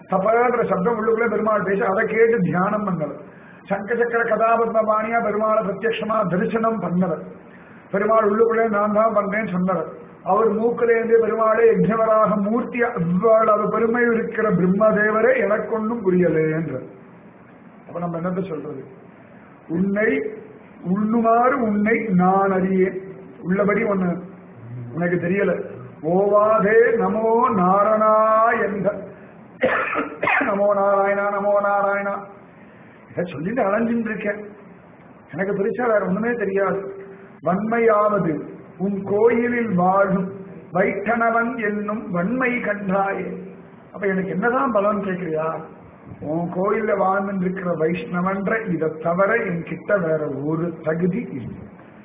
தபன்ற சப்தம் உள்ளுக்குள்ள பெருமாள் பேச அதை கேட்டு தியானம் பண்ணவர். சங்க சக்கர கதாபத்ம பாணியா பெருமாளை பிரத்யட்சமா தரிசனம் பண்ணவர். பெருமாள் உள்ளுக்குள்ளே நான் தான் பண்றேன்னு சொன்னவர். அவர் மூக்கிலேந்து பெருமாளே யஜ்ஞவராக மூர்த்தியா இவ்வளவு பெருமை இருக்கிற பிரம்மதேவரே எனக்கு ஒன்றும் புரியலே என்ற. அப்ப நம்ம என்னத்த சொல்றது? உன்னை உள்ளுமாறு உன்னை நான் அறியேன். உள்ளபடி ஒண்ணு உனக்கு தெரியல. ஓவாதே நமோ நாரணா என்ற நமோ நாராயணா நமோ நாராயணா இதை சொல்லிட்டு அலைஞ்சிட்டு இருக்கேன். எனக்கு பெருசா வேற ஒண்ணுமே தெரியாது. வன்மையாவது உன் கோயிலில் வாழும் வைஷ்ணவன் என்னும் வன்மை கண்டாயே. அப்ப எனக்கு என்னதான் பலன் கேட்கிறியா? உன் கோயில்ல வாழ்ந்து இருக்கிற வைஷ்ணவன்ற இதை தவிர என்கிட்ட வேற ஒரு தகுதி இல்லை.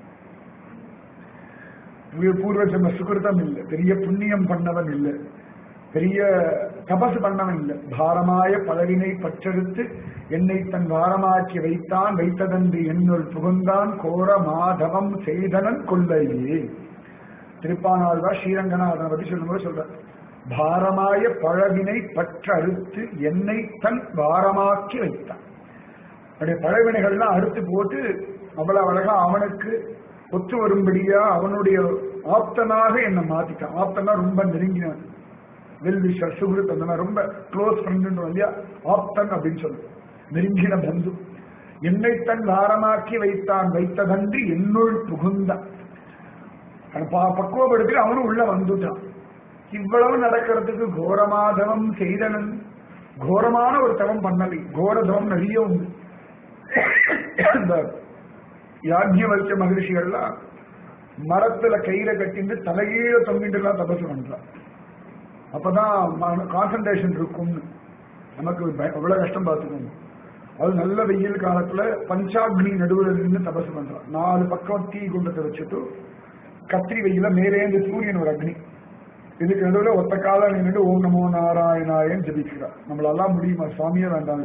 பூர்வ ஜென்ம சுகிருதம் இல்லை, பெரிய புண்ணியம் பண்ணவன் இல்லை, பெரிய தபசு பண்ணவன் இல்லை. பாரமாய பலவினை பற்றெடுத்து என்னை தன் வாரமாக்கி வைத்தான், வைத்ததன்று என்னுள் புகுந்தான், கோர மாதவம் செய்தனன் கொள்ளையே. திருப்பானாழ்வார் ஸ்ரீரங்கநாதனை பற்றி சொல்லும்போது சொல்ற, பாரமாய பழவினை பற்றறுத்து என்னை தன் வாரமாக்கி வைத்தான். அப்படி பழவினைகள்லாம் அறுத்து போட்டு அவ்வளவு அழகா அவனுக்கு ஒத்து வரும்படியா அவனுடைய ஆப்தனாக என்னை மாத்திட்டான். ஆப்தனா ரொம்ப நெருங்கினவன், வெல் விஷர், சுகிருத், அந்த மாதிரி ரொம்ப க்ளோஸ் ஃப்ரெண்ட் இல்லையா, ஆப்தன் அப்படின்னு சொல்லு, நெருங்கின பந்து. என்னை தன் வாரமாக்கி வைத்தான், வைத்ததன்றி என்னுள் புகுந்தான். பக்குவப்படுத்தி அவனும் உள்ள வந்துட்டான். இவ்வளவு நடக்கிறதுக்கு கோரமாதவம் செய்தனன். கோரமான ஒரு தவம் பண்ணலை, கோரதவம் நிறைய உண்டு. இந்த யாஜ்ஞவல்க்ய மகிழ்ச்சிகள்லாம் மரத்துல கயிறை கட்டிட்டு தலைகீழ தொங்கிட்டு எல்லாம் தபசு பண்றான். அப்பதான் கான்சன்ட்ரேஷன் இருக்கும்னு. நமக்கு அவ்வளவு கஷ்டம் பார்த்துக்கோங்க. அது நல்ல வெயில் காலத்துல பஞ்சாக்னி நடுவில் இருந்து தபசு பண்றான். நாலு பக்கம் தீ குண்டத்தை வச்சுட்டு கத்திரி வெயில மேலேந்து சூரியன் ஒரு அக்னி, இதுக்கு நடுவில் ஒத்த காலம் நின்று ஓம் நமோ நாராயணாயன்னு ஜபிக்கிறார். நம்மளெல்லாம் முடியுமா? சுவாமியே வேண்டாம்.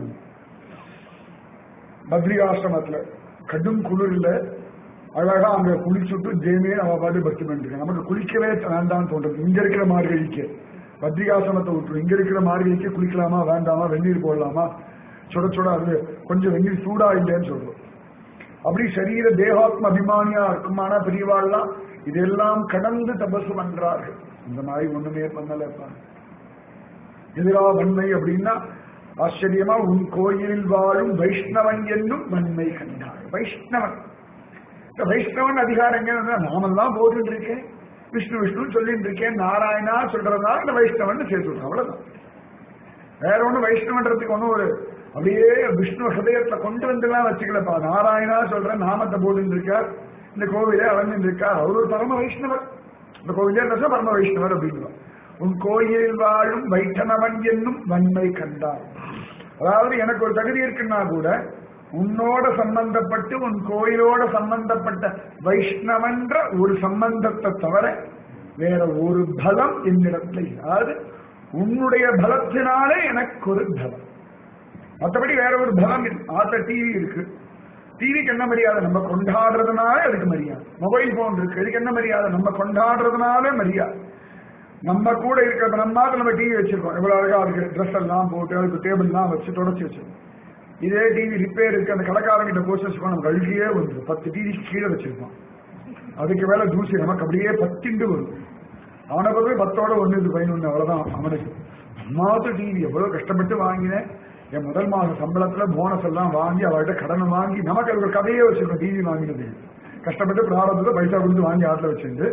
பத்ரி ஆசிரமத்துல கடும் குளிர்ல அழகா அங்க குளிச்சுட்டு ஜெயமே நம்ம பாட்டு பக்தி பண்ணிருக்கேன். நமக்கு குளிக்கவே வேண்டாம்னு தோன்றது. இங்க இருக்கிற மார்கழிக்கு பத்ரிகாசிரமத்தை விட்டுரும். இங்க இருக்கிற மார்கழிக்கு குளிக்கலாமா வேண்டாமா, வெந்நீர் போடலாமா, சுட சுட அது கொஞ்சம் வெந்நீர் சூடா இல்லைன்னு சொல்றோம். அப்படி சரீர தேகாத்ம அபிமானியா இருக்குமானா பெரியவாள்லாம் இதெல்லாம் கடந்து தபசு பண்றார்கள். இந்த மாதிரி ஒண்ணுமே பண்ணலப்பா. எதிரா வன்மை அப்படின்னா ஆச்சரியமா உன் கோயிலில் வாழும் வைஷ்ணவன் என்னும் வன்மை கண்டாய். வைஷ்ணவன், இந்த வைஷ்ணவன் அதிகாரம் எங்க? நாமெல்லாம் போட்டு இருக்கேன், விஷ்ணு விஷ்ணு சொல்லிட்டு இருக்கேன், நாராயணா சொல்றதுனால இந்த வைஷ்ணவன் சேர்த்து அவ்வளவுதான். வேற ஒண்ணு வைஷ்ணவன்றதுக்கு ஒன்னும் ஒரு அப்படியே விஷ்ணு ஹதயத்துல கொண்டு வந்துலாம் வச்சுக்கலப்பா. நாராயணா சொல்ற நாமத்தை போட்டு இருக்கார், இந்த கோவிலே அலைஞ்சிட்டு இருக்கார், அவர் ஒரு பரம வைஷ்ணவர். இந்த கோவிலே பரம வைஷ்ணவர் அப்படின்னு. உன் கோயிலில் வாழும் வைஷ்ணவன் என்னும் வன்மை கண்டார். அதாவது எனக்கு ஒரு தகுதி இருக்குன்னா கூட உன்னோட சம்பந்தப்பட்டு உன் கோயிலோட சம்பந்தப்பட்ட வைஷ்ணவன்ற ஒரு சம்பந்தத்தை தவிர வேற ஒரு பலம் என்னிடத்துல. அதாவது உன்னுடைய பலத்தினாலே எனக்கு ஒரு பலம், மற்றபடி வேற ஒரு பலம். ஆத்த டிவி இருக்கு, டிவிக்கு என்ன மரியாதை? நம்ம கொண்டாடுறதுனால அதுக்கு மரியாதை. மொபைல் போன் இருக்கு, இதுக்கு என்ன மரியாதை? நம்ம கொண்டாடுறதுனால மரியாதை. நம்ம கூட இருக்கிற நம்ம நம்ம டிவி வச்சிருக்கோம், எவ்வளவு அழகா இருக்கு, ட்ரெஸ் எல்லாம் போட்டு அதுக்கு டேபிள் எல்லாம் வச்சு தொடச்சி வச்சிருக்கோம். இதே டிவி ரிப்பேர் இருக்கு, அந்த கடைக்காரங்கிட்ட போச்சு வச்சுக்கோ, நம்ம கழுகியே வந்து பத்து டிவி கீழே வச்சிருப்போம். அதுக்கு மேல தூசி நமக்கு அப்படியே பத்திண்டு வரும். அவனை பொறுத்து பத்தோட ஒண்ணு இது பதினொன்னு, அவ்வளவுதான் அவனுக்கு. அம்மாவது டிவி எவ்வளவு கஷ்டப்பட்டு வாங்கினேன், என் முதல் மாத சம்பளத்துல போனஸ் எல்லாம் வாங்கி அவர்கிட்ட கடனை வாங்கி, நமக்கு அது ஒரு கதையே வச்சிருக்கோம். டிவி வாங்கினது கஷ்டப்பட்டு பிராரத்துல பைசா கொடுத்து வாங்கி ஆட்டில் வச்சிருந்து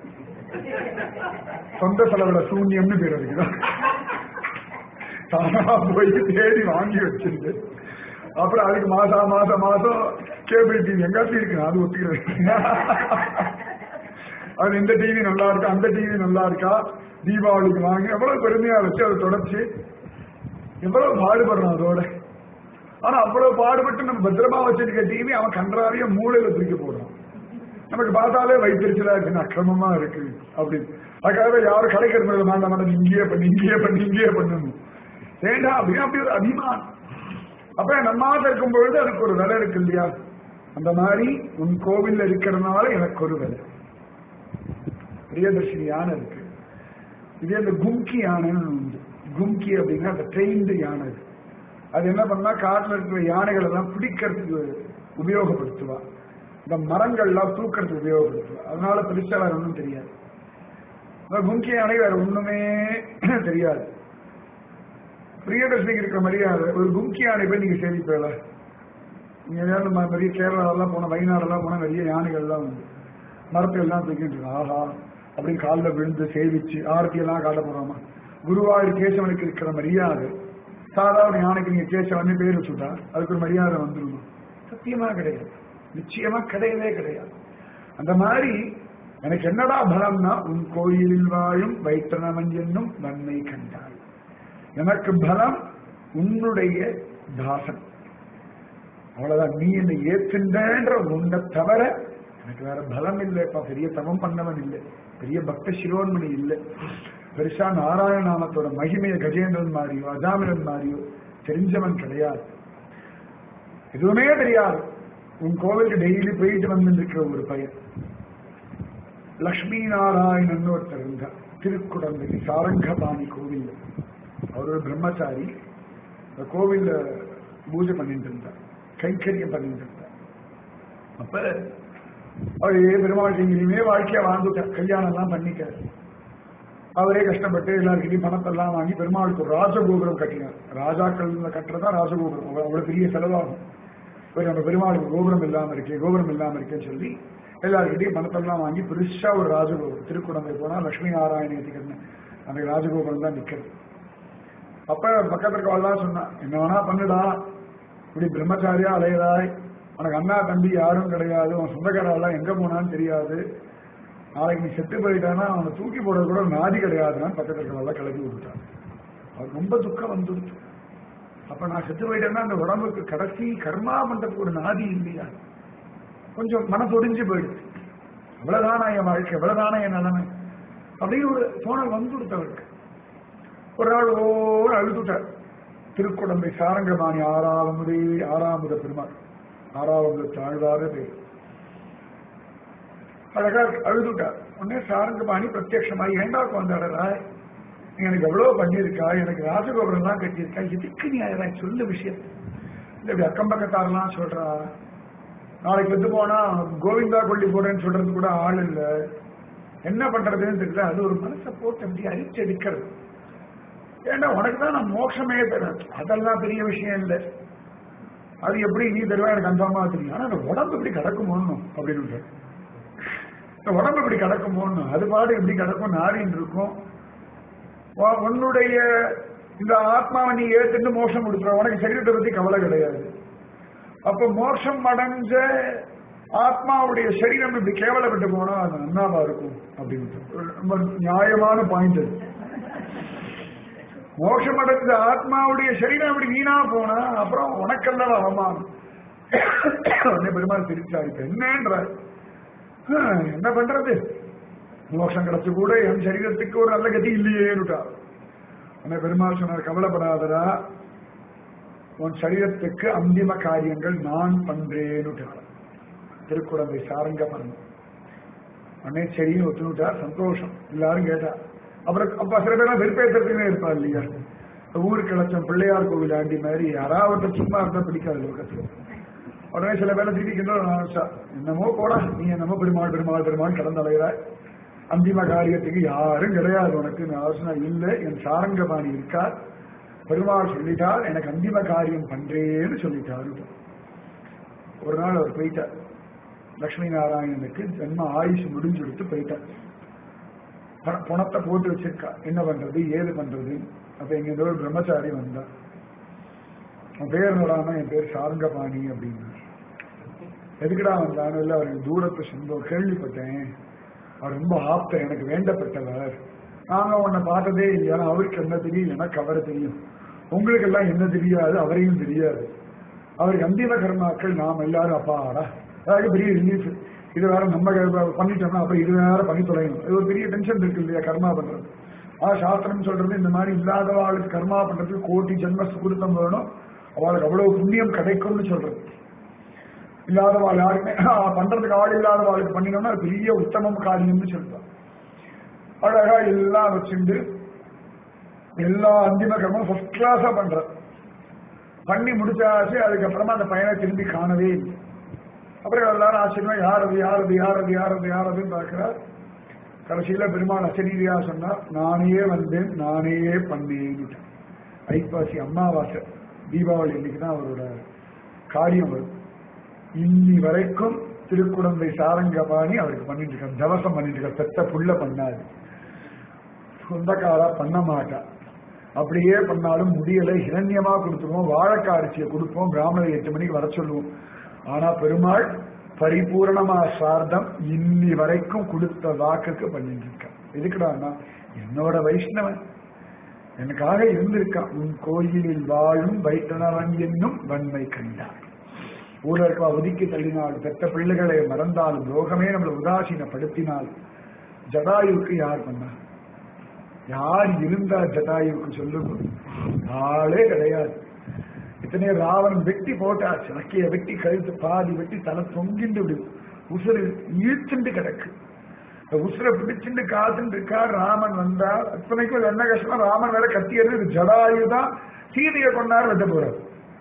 சொந்த செலவுல சூன்யம்னு பேர் அதுக்குதான். தானா போய் தேடி வாங்கி வச்சிருந்து அப்புறம் அதுக்கு மாசா மாசம் மாசம் கேபிள் டிவி எங்காச்சும் இருக்கு, அது ஒத்துக்கிறேன். அது இந்த டிவி நல்லா இருக்கா, அந்த டிவி நல்லா இருக்கா, தீபாவளிக்கு வாங்கி எவ்வளவு பெருமையா வச்சு அதை தொடச்சு எவ்வளவு பாடுபடுறான் அதோட. ஆனா அவ்வளவு பாடுபட்டு நம்ம பத்திரமா வச்சிருக்க டிவி அவன் கன்றாவிய மூளையில தூக்கி போடுறான். நமக்கு பார்த்தாலே வைத்திருச்சலா இருக்கு, அக்கிரமமா இருக்கு அப்படின்னு. அதுக்காக யாரும் கலைக்கிறது வேண்டாம் மேடம், இங்கேயே பண்ணி இங்கேயே பண்ணி இங்கேயே பண்ணணும் வேண்டாம் அப்படின்னு அப்படி ஒரு அபிமானம். அப்ப நம்மாத இருக்கும் பொழுது அதுக்கு ஒரு விலை இருக்கு இல்லையா? அந்த மாதிரி உன் கோவில்ல இருக்கிறதுனால எனக்கு ஒரு விலை. பிரியதர்ஷினி யானை இருக்கு, இதே அந்த கும்கி யானைன்னு உண்டு. கும்கி அப்படின்னா அந்த ட்ரெயின்டு யானை. அது என்ன பண்ணா காட்டில் இருக்கிற யானைகள் எல்லாம் பிடிக்கிறதுக்கு உபயோகப்படுத்துவா, இந்த மரங்கள்லாம் தூக்கிறதுக்கு உபயோகப்படுத்துவா. அதனால பெருசா வேற ஒன்றும் தெரியாது. கும்கி யானை வேற ஒண்ணுமே தெரியாது. பிரியதர்ஷினிக்கு இருக்கிற மரியாதை ஒரு கும்கி யானை போய் நீங்க சேவிப்பீங்களா? நீங்க ஏதாவது நிறைய கேரளாவெல்லாம் போனா, வயநாடெல்லாம் போனா நிறைய யானைகள்லாம் உண்டு. மரத்தை எல்லாம் தூக்கிட்டு இருக்கு. ஆஹா அப்படின்னு காலில் விழுந்து சேவிச்சு ஆரத்தி எல்லாம் காட்ட போறாமா? குருவாயூர் கேசவனுக்கு இருக்கிற மரியாதை சாதாரண யானைக்கு நீங்க கேசவன்னு பேர் வச்சுட்டா அதுக்கு ஒரு மரியாதை வந்துருமா? சத்தியமா கிடையாது, நிச்சயமா கிடையவே கிடையாது. அந்த மாதிரி எனக்கு என்னடா பலம்னா, உன் கோயிலில் வாழும் வைத்தனமன் என்னும் நன்மை கண்டாய். எனக்கு பலம் உன்னுடைய தாசன், அவ்வளவுதான். நீ என்னை ஏற்றுன்ற உன்னை தவிர எனக்கு வேற பலம் இல்லைப்பா. பெரிய தவம் பண்ணவன் இல்லை, பெரிய பக்த சிரோன்மணி இல்லை, பெருசா நாராயணநாமத்தோட மகிமைய கஜேந்திரன் மாதிரியோ அஜாமிரன் மாதிரியோ தெரிஞ்சவன் கிடையாது. எதுவுமே தெரியாது. உன் கோவிலுக்கு டெய்லி போயிட்டு வந்து இருக்கிற ஒரு பையன் லக்ஷ்மி நாராயணன் ஒருத்தர் இருந்தார் திருக்குடந்தை சாரங்கபாணி கோவில். அவர் ஒரு பிரம்மச்சாரி. அந்த கோவில்ல பூஜை பண்ணிட்டு இருந்தார், கைங்கரியம் பண்ணிட்டு இருந்தார். அப்ப அவரே பெருமாள் இனிமே வாழ்க்கையா வாழ்ந்துட்டார், கல்யாணம் எல்லாம் பண்ணிட்டார். அவரே கஷ்டப்பட்டு எல்லாருக்கிட்டையும் பணத்தெல்லாம் வாங்கி பெருமாளுக்கு ஒரு ராஜகோபுரம் கட்டினார். ராஜாக்கள் கட்டுறதா ராஜகோபுரம், அவ்வளவு பெரிய செலவாகும். நம்ம பெருமாளுக்கு கோபுரம் இல்லாம இருக்கே கோபுரம் இல்லாம இருக்கேன்னு சொல்லி எல்லாருக்கிட்டையும் பணத்தெல்லாம் வாங்கி பெருசா ஒரு ராஜகோபுரம். திருக்குடந்தை போனா லட்சுமி நாராயணத்துக்கு அந்த ராஜகோபுரம் தான் நிக்கிறது. அப்ப பக்கத்துல இருக்கவெல்லாம் சொன்னா, என்ன வேணா பண்ணுடா, இப்படி பிரம்மச்சாரியா அலையதாய், உனக்கு அண்ணா தம்பி யாரும் கிடையாது, உன் சொந்தக்காரெல்லாம் எங்க போனான்னு தெரியாது, நாளைக்கு நீ செத்து போயிட்டானா அவனை தூக்கி போட கூட நாதி கிடையாதுன்னு பக்கத்துல இருக்கவெல்லாம் கிளப்பி விட்டுட்டான். அவருக்கு ரொம்ப துக்கம் வந்துடுச்சு. அப்ப நான் செத்து போயிட்டேன்னா அந்த உடம்புக்கு கடைசி கர்மா பண்றதுக்கு ஒரு நாதி இல்லையா? கொஞ்சம் மனசொடிஞ்சு போயிடுச்சு. இவ்வளவுதானா என் வாழ்க்கை, இவ்வளவுதானா என் நிலைமை அப்படின்னு ஒரு தோணல் வந்துடுத்தவருக்கு. ஒரு நாள் ஓர் அழுதுட்டார். திருக்குடந்தை சாரங்கபாணி ஆறாவமுதே ஆறாமுத பெருமாள், ஆறாவது தாழ்வாத பேர். அழகா அழுதுட்டார். உடனே சாரங்கபாணி பிரத்யட்சமாய், ஏண்டா வந்தாடா, நீ எனக்கு எவ்வளவு பண்ணியிருக்கா, எனக்கு ராஜகோபுரம் எல்லாம் கட்டியிருக்கா, எதுக்கு நீ அதை சொல்ல விஷயம் இந்த இப்படி அக்கம் பக்கத்தாரெல்லாம் சொல்றா, நாளைக்கு வந்து போனா கோவிந்தா கொல்லி போடுறேன்னு சொல்றது கூட ஆள் இல்லை, என்ன பண்றதுன்னு தெரியல. அது ஒரு மனசை போட்டு அப்படி அரிச்சு எடுக்கிறது. ஏன்னா உனக்கு தான் நான் மோட்சமே தரேன், அதெல்லாம் பெரிய விஷயம் இல்லை, அது எப்படி நீ தருவா எனக்கு கன்ஃபார்மா தெரியும். ஆனா அந்த உடம்பு இப்படி கிடக்குமோன்னு அப்படின்னு, இந்த உடம்பு இப்படி கிடக்குமோன்னு, அது பாடு எப்படி கிடக்கும் நாரின்னு இருக்கும். உன்னுடைய இந்த ஆத்மாவை நீ ஏத்துட்டு மோட்சம் கொடுத்துற, உனக்கு சரீரத்தை பத்தி கவலை கிடையாது. அப்ப மோட்சம் அடைஞ்ச ஆத்மாவுடைய சரீரம் இப்படி கேவலப்பட்டு போனா அது நன்னாவா இருக்கும் அப்படின்னு ரொம்ப நியாயமான பாயிண்ட். மோட்சம் அடைஞ்ச ஆத்மாவுடைய சரீரம் இப்படி வீணா போனா அப்புறம் உனக்கெல்லாம் அவமானம். பெருமாள் சிரிச்சாரு, என்னன்ற என்ன பண்றது, மோட்சம் கிடைச்சு கூட என் சரீரத்துக்கு ஒரு நல்ல கதி இல்லையேன்னுட்டா. உன்னை பெருமாள் சொன்னார், கவலைப்படாதரா, உன் சரீரத்துக்கு அந்திம காரியங்கள் நான் பண்றேன்னுட்டார். திருக்குழந்தை சாரங்க பண்ண உடனே சரின்னு ஒத்துனுட்டார். சந்தோஷம், எல்லாரும் கேட்டா. அப்புறம் அப்ப சில பேர் வெறுப்பேற்றத்துக்குமே இருப்பா இல்லையா, ஊருக்கு இலச்சம் பிள்ளையார் கோவில் ஆண்டி மாதிரி யாராவது சும்மா இருந்தா பிடிக்காது லோகத்துல. உடனே சில பேரை திட்டிக்கின்ற என்னமோ போடா, நீ என்னமோ பெருமாள் பெருமாள் பெருமாள் கடந்த அலைகிறாய், அந்திம காரியத்துக்கு யாரும் கிடையாது உனக்கு ஆலோசனை இல்லை, என் சாரங்கபாணி இருக்கார், பெருமாள் சொல்லிட்டார், எனக்கு அந்திம காரியம் பண்றேன்னு சொல்லிட்டாரு. ஒரு நாள் அவர் போயிட்டார். லட்சுமி நாராயணனுக்கு ஜென்ம ஆயுஷ் முடிஞ்சு கொடுத்து போயிட்டார். பணத்தை போட்டு வச்சிருக்கா, என்ன பண்றது ஏது பண்றது. அப்ப எங்க ஒரு பிரம்மச்சாரி வந்தார். அவன் பேர் நடாம என் பேர் சாரங்கபாணி அப்படின்னு. எதுக்குடா வந்தானு இல்லை, அவருக்கு தூரத்து சொந்தம், கேள்விப்பட்டேன், அவர் ரொம்ப ஆப்தர், எனக்கு வேண்டப்பட்டவர், நாங்க உன்னை பார்த்ததே இல்லையா, அவருக்கு என்ன தெரியும், எனக்கு அவரை தெரியும், உங்களுக்கு எல்லாம் என்ன தெரியாது, அவரையும் தெரியாது, அவருக்கு அந்திம கர்மாக்கள் நாம் எல்லாரும் அப்பாடா, அதாவது பெரிய ரிலீஃப். இது வேற நம்ம பண்ணிட்டோம்னா அப்புறம் இது வேற பண்ணி தொலைணும், இது ஒரு பெரிய டென்ஷன் இருக்கு இல்லையா கர்மா பண்றது. ஆஹ் சாஸ்திரம் சொல்றது இந்த மாதிரி இல்லாதவாளுக்கு கர்மா பண்றதுக்கு கோட்டி ஜென்ம சுகிருத்தம் வேணும், அவளுக்கு அவ்வளவு புண்ணியம் கிடைக்கும்னு சொல்றது. இல்லாதவாள் யாருமே பண்றதுக்கு ஆள் இல்லாதவாளுக்கு பண்ணினோம்னா பெரிய உத்தமம் காரியம்னு சொல்றான். அழகா எல்லாம் வச்சுட்டு எல்லா அந்திம கர்மம் ஃபர்ஸ்ட் கிளாஸா பண்ற. பண்ணி முடிச்சாச்சு. அதுக்கப்புறமா அந்த பையனை திரும்பி காணவே இல்லை. அப்புறம் எல்லாரும் ஆச்சரியமா யார் அது யார் அது யார் அது யார் அது யார் அதுன்னு பார்க்கிறார். கடைசியில பெருமாள் அசரீரியா சொன்னா, நானே வந்தேன் நானே பண்ணேன். ஐப்பாசி அமாவாசை தீபாவளி இன்னைக்குதான் அவரோட காரியம் வரும். இன்னி வரைக்கும் திருக்குடந்தை சாரங்கபாணி அவருக்கு பண்ணிட்டு இருக்கார், தவசம் பண்ணிட்டு இருக்கார். பெத்த புள்ள பண்ணாரு, சொந்தக்காரா பண்ண மாட்டா. அப்படியே பண்ணாலும் முடியலை, இரண்யமா கொடுத்துருவோம், வாழைக்காய் அரிசியை கொடுப்போம், பிராமணர் எட்டு மணிக்கு வர சொல்லுவோம். ஆனா பெருமாள் பரிபூர்ணமா சார்த்தம் இன்னி வரைக்கும் கொடுத்த வாக்குக்கு பண்ணிட்டு இருக்கான். எதுக்குடான்னா என்னோட வைஷ்ணவன் எனக்காக இருந்திருக்கான். உன் கோயிலில் வாழும் வைத்தனவன் என்னும் வன்மை கண்டார். ஊழலுக்கு ஒதுக்கி தள்ளினால், பெற்ற பிள்ளைகளை மறந்தாலும், லோகமே நம்மளை உதாசீனப்படுத்தினால், ஜடாயுவுக்கு யார் பண்ணா? யார் இருந்தா ஜடாயுவுக்கு சொல்லுங்க? ஆளே கிடையாது. இத்தனைய ராவணன் வெட்டி போட்டாச்சு, நக்கைய வெட்டி கழுத்து பாதி வெட்டி தலை தொங்கிண்டு விடு, உசுறு இழுத்துண்டு கிடக்கு. உசுரை பிடிச்சுட்டு காத்துட்டு இருக்கா. ராமன் வந்தா அத்தனைக்கும் என்ன கஷ்டம்? ராமன் வேற கத்தியது ஜடாயுதான் சீதையை கொண்டாரு வெட்ட போறாரு.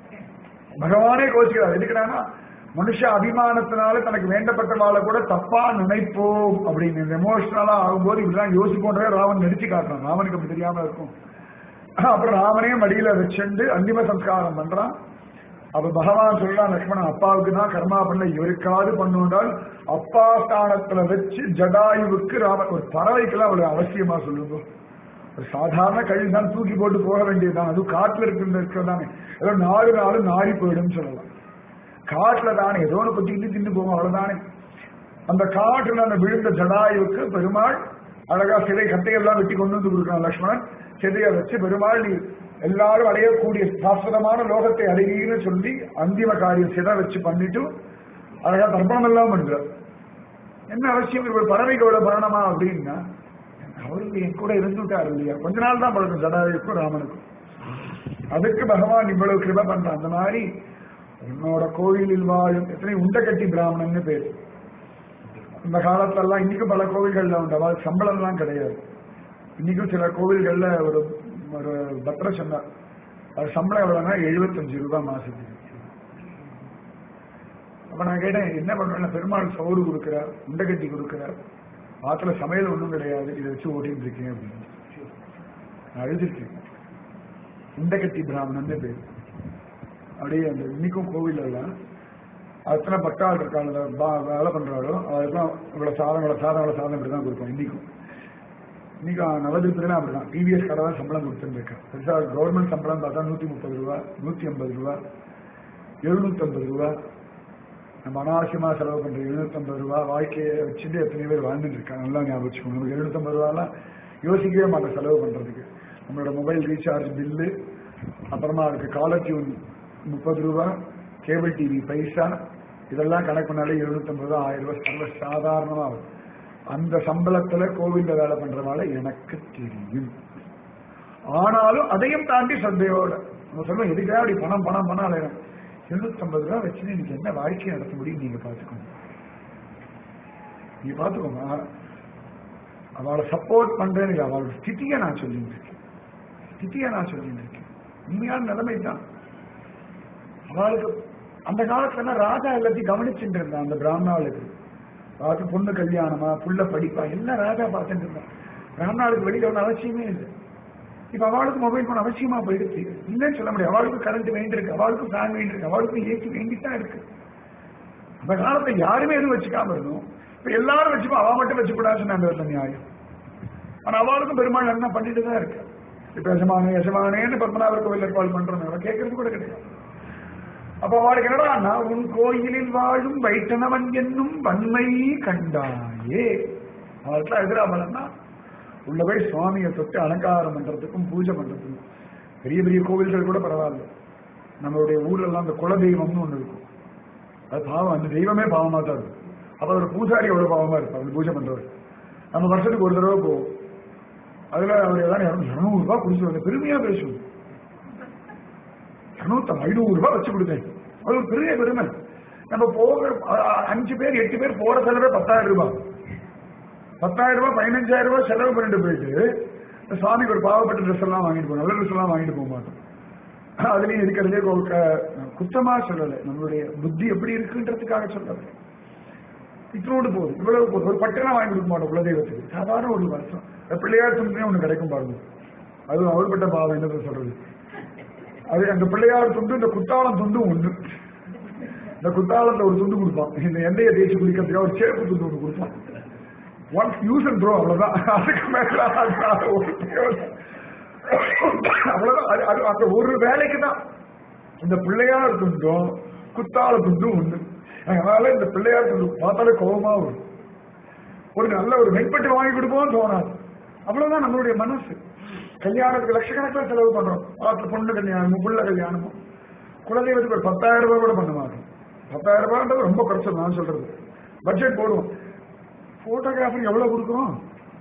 பகவானே கோச்சிக்கிறார். எதுக்குறானா மனுஷ அபிமானத்தினால தனக்கு வேண்டப்பட்டவாளை கூட தப்பா நினைப்போம் அப்படின்னு எமோஷனலா ஆகும்போது இப்படிதான் யோசிப்போன்றே ராவன் நடிச்சு காட்டுறான். ராமனுக்கு அப்படி தெரியாம இருக்கும். அப்புறம் ராமனே மடியில வச்சுண்டு அந்திம சம்ஸ்காரம் பண்றான். அப்ப பகவான் சொல்லலாம், லக்ஷ்மணன் அப்பாவுக்கு தான் கர்மா பண்ண, இவருக்காவது பண்ணுவதால் அப்பா ஸ்தானத்துல வச்சு ஜடாயுவுக்கு ராமன். ஒரு பறவைக்கெல்லாம் அவ்வளவு அவசியமா சொல்லுங்க. ஒரு சாதாரண கழிவு தான் தூக்கி போட்டு போக வேண்டியதுதான். அதுவும் காட்டுல இருக்கு இருக்கிறதானே, ஏதோ நாலு நாலு நாரி போயிடும் சொல்லலாம். காட்டுல தானே ஏதோ ஒன்று கொத்திக்கிட்டு தின்னு போவோம், அவ்வளவுதானே. அந்த காட்டுல அந்த விழுந்த ஜடாயுவுக்கு பெருமாள் அழகா சிலை கட்டையெல்லாம் வெட்டி கொண்டு வந்து கொடுக்குறான். லக்ஷ்மணன் சிலையை வச்சு, பெருமாள் நீ எல்லாரும் அடையக்கூடிய சாஸ்வதமான லோகத்தை அடையின்னு சொல்லி அந்திம காரியம் சிதை வச்சு பண்ணிட்டு அழகா தர்ப்பணம் எல்லாம் பண்றார். என்ன அவசியம் ஒரு பறவைகளோட மரணமா அப்படின்னா, அவருக்கு என் கூட இருந்துட்டாரு இல்லையா, கொஞ்ச நாள் தான் பழக்கம் ஜடாயுக்கும் ராமனுக்கும். அதுக்கு பகவான் இவ்வளவு கிருபை பண்றான். அந்த மாதிரி உன்னோட கோவிலில் வாழும் எத்தனை உண்டகட்டி பிராமணன்னு பேரு. இந்த காலத்துல எல்லாம் இன்னைக்கும் பல கோவில்கள்ல உண்டு, அவள் சம்பளம் எல்லாம் கிடையாது. இன்னைக்கும் சில கோவில்கள்ல ஒரு ஒரு பத்திர சொன்னார், அது சம்பளம் எவ்வளவுனா எழுபத்தஞ்சு ரூபாய் மாசத்துக்கு. அப்ப நான் கேட்டேன், என்ன பண்றேன்? பெருமாள் சோறு கொடுக்கிறார், உண்டகட்டி கொடுக்கிறார், ஆத்துல சமையல் ஒன்றும் கிடையாது, இதை வச்சு ஓட்டிட்டு இருக்கேன் அப்படின்னு நான் அழுதுருக்கேன். உண்டகட்டி பிராமணன் பேரு. அப்படியே அந்த இன்னைக்கும் கோவில் எல்லாம் அத்தனை பட்டாள் இருக்காங்க வேலை பண்றாளோ அதுக்கெல்லாம் இவ்வளவு சாதம் இவ்வளவு சாதம் இவ்வளவு சாதம் இப்படிதான் கொடுப்போம். இன்னைக்கும் இன்னைக்கு நவதிருப்பதினா அப்படிதான் டிவிஎஸ் கடை தான் சம்பளம் கொடுத்துட்டு இருக்கேன். பெருசா கவர்மெண்ட் சம்பளம் பார்த்தா நூத்தி முப்பது ரூபா, நூத்தி ஐம்பது ரூபா, எழுநூத்தி ஐம்பது ரூபா. நம்ம அனாவசியமா செலவு பண்ற எழுநூத்தி ஐம்பது ரூபா வாழ்க்கையை வச்சுட்டு எத்தனை பேர் வாழ்ந்துட்டு இருக்காங்க. நல்லா ஞாபகம் வச்சுக்கோங்க. நமக்கு எழுநூத்தி ஐம்பது ரூபாலாம் யோசிக்கவே மாட்டோம் செலவு பண்றதுக்கு. நம்மளோட மொபைல் ரீசார்ஜ் பில்லு, அப்புறமா அதுக்கு காலர் டியூன் முப்பது ரூபா, கேபிள் டிவி பைசா, இதெல்லாம் கணக்கு பண்ணாலே எழுநூத்தி ஐம்பது ரூபா ஆயிரம் ரூபாய் சர்வ சாதாரணமா வரும். அந்த சம்பளத்துல கோவில்ல வேலை பண்றவால எனக்கு தெரியும். ஆனாலும் அதையும் தாண்டி சந்தையோட நம்ம சொல்லுவோம், எதுக்காக அப்படி பணம் பணம் பணம் அலையிறேன். எழுநூத்தி ஐம்பது ரூபா வச்சு நீங்க என்ன வாழ்க்கையை நடத்த முடியும் நீங்க பாத்துக்கோங்க. நீங்க பாத்துக்கோங்க. அவளை சப்போர்ட் பண்றேன்னு அவளோட ஸ்திதியை நான் சொல்லிட்டு இருக்கேன். ஸ்திதியை நான் சொல்லிட்டு இருக்கேன். உண்மையான நிலைமை தான். அவளுக்கு அந்த காலத்துல ராஜா எல்லாத்தையும் கவனிச்சுட்டு இருந்தான். அந்த பிராமணாளுக்கு ராஜா பொண்ணு கல்யாணமா புள்ள படிப்பா எல்லாம் ராஜா பார்த்துட்டு இருந்தான். பிராமணாளுக்கு வெளியில ஒன்றும் அவசியமே இல்லை. இப்ப அவளுக்கு மொபைல் போன் அவசியமா போயிடுச்சு, இல்லைன்னு சொல்ல முடியாது. அவளுக்கு கரண்ட் வேண்டியிருக்கு, அவளுக்கும் ஃபேன் வேண்டியிருக்கு, அவளுக்கும் ஏசி வேண்டித்தான் இருக்கு. அந்த காலத்துல யாருமே எதுவும் வச்சுக்காம இருந்தோம். இப்ப எல்லாரும் வச்சுப்போம், அவ மட்டும் வச்சுக்கூடாதுன்னு அந்த இடத்துல நியாயம். ஆனா அவளுக்கும் பெருமாள் என்ன பண்ணிட்டு தான் இருக்கு. இப்ப எஜமானே எஜமானேன்னு பத்மநாபர் கோவில் ஏற்பாடு பண்றோம், அவ கேட்கறது கூட கிடையாது. அப்ப அவளுக்கு என்னடா, உன் கோயிலில் வாழும் வைட்டனவன் என்னும் வன்மை கண்டாயே. அவளுக்குலாம் எதிராமலன்னா உள்ள போய் சுவாமியை தொட்டு அலங்காரம் பண்றதுக்கும் பூஜை பண்றதுக்கும். பெரிய பெரிய கோவில்கள் கூட பரவாயில்ல. நம்மளுடைய ஊர்ல எல்லாம் அந்த குலதெய்வம்னு ஒண்ணு இருக்கும். அது பாவம், அந்த தெய்வமே பாவமா தான் இருக்கும். அப்ப ஒரு பூசாரி எவ்வளவு பாவமா இருப்பார் அந்த பூஜை பண்றவர். நம்ம வருஷத்துக்கு ஒரு தடவை போவோம். அதுல அவர் ஏதாவது இருநூறு ரூபாய் குடிச்சு வந்து பெருமையா பேசுவோம். இருநூத்தி ஐநூறு ரூபாய் வச்சு கொடுத்தேன், அது ஒரு பெரிய பெருமை. நம்ம போக அஞ்சு பேர் எட்டு பேர் போற செலவே பத்தாயிரம் ரூபாய் பத்தாயிரம் ரூபாய் பதினஞ்சாயிரம் ரூபாய் செலவு பண்ணிட்டு போயிட்டு சுவாமிக்கு ஒரு பாவப்பட்ட ட்ரெஸ் எல்லாம் வாங்கிட்டு போகணும், நல்ல ட்ரெஸ் எல்லாம் வாங்கிட்டு போக மாட்டோம். அதுலயும் இருக்கிறதே குத்தமா சொல்லலை, நம்மளுடைய புத்தி எப்படி இருக்குன்றதுக்காக சொல்லலை. இத்தனோடு போகுது, இவ்வளவு போகுது. ஒரு பட்டெல்லாம் வாங்கி கொடுக்க மாட்டோம் குலதெய்வத்துக்கு, சாதாரண ஒரு வருஷம் பிள்ளையார் துண்டுமே ஒண்ணு கிடைக்கும் பாருங்க. அது அவர்பட்ட பாவம் என்ன சொல்றது. அது அந்த பிள்ளையார் துண்டு இந்த குத்தாளம் துண்டும் ஒண்ணு. இந்த குத்தாளத்துல ஒரு துண்டு கொடுப்பான், இந்த எண்ணெயை தேய்ச்சி குடிக்கிறதுக்காக ஒரு சேப்பு துண்டு ஒன்று கொடுப்பான். ஒன்ஸ் யூஸ் அண்ட் த்ரோ, அவ்வளவுதான். அதுக்கு மேல அவ்வளவுதான். அந்த ஒரு வேலைக்கு தான் இந்த பிள்ளையார் துண்டும் குத்தாள துண்டும் ஒண்ணு. அதனால இந்த பிள்ளையார் துண்டு பார்த்தாலே கோபமா வரும். ஒரு நல்ல ஒரு வெண்பட்டு வாங்கி கொடுப்போம் தோணாது. அவ்வளவுதான் நம்மளுடைய மனசு. கல்யாணத்துக்கு லட்சக்கணக்கில் செலவு பண்றோம். ஆற்று பொண்ணு கல்யாணமும் புள்ள கல்யாணமும் குலதெய்வத்துக்கு ஒரு பத்தாயிரம் ரூபாய் கூட பண்ண மாட்டோம். பத்தாயிரம் ரூபாய்ன்றது ரொம்ப குறைச்சல். நான் சொல்றது பட்ஜெட் போடுவோம். போட்டோகிராஃபருக்கு எவ்வளவு கொடுக்குறோம்?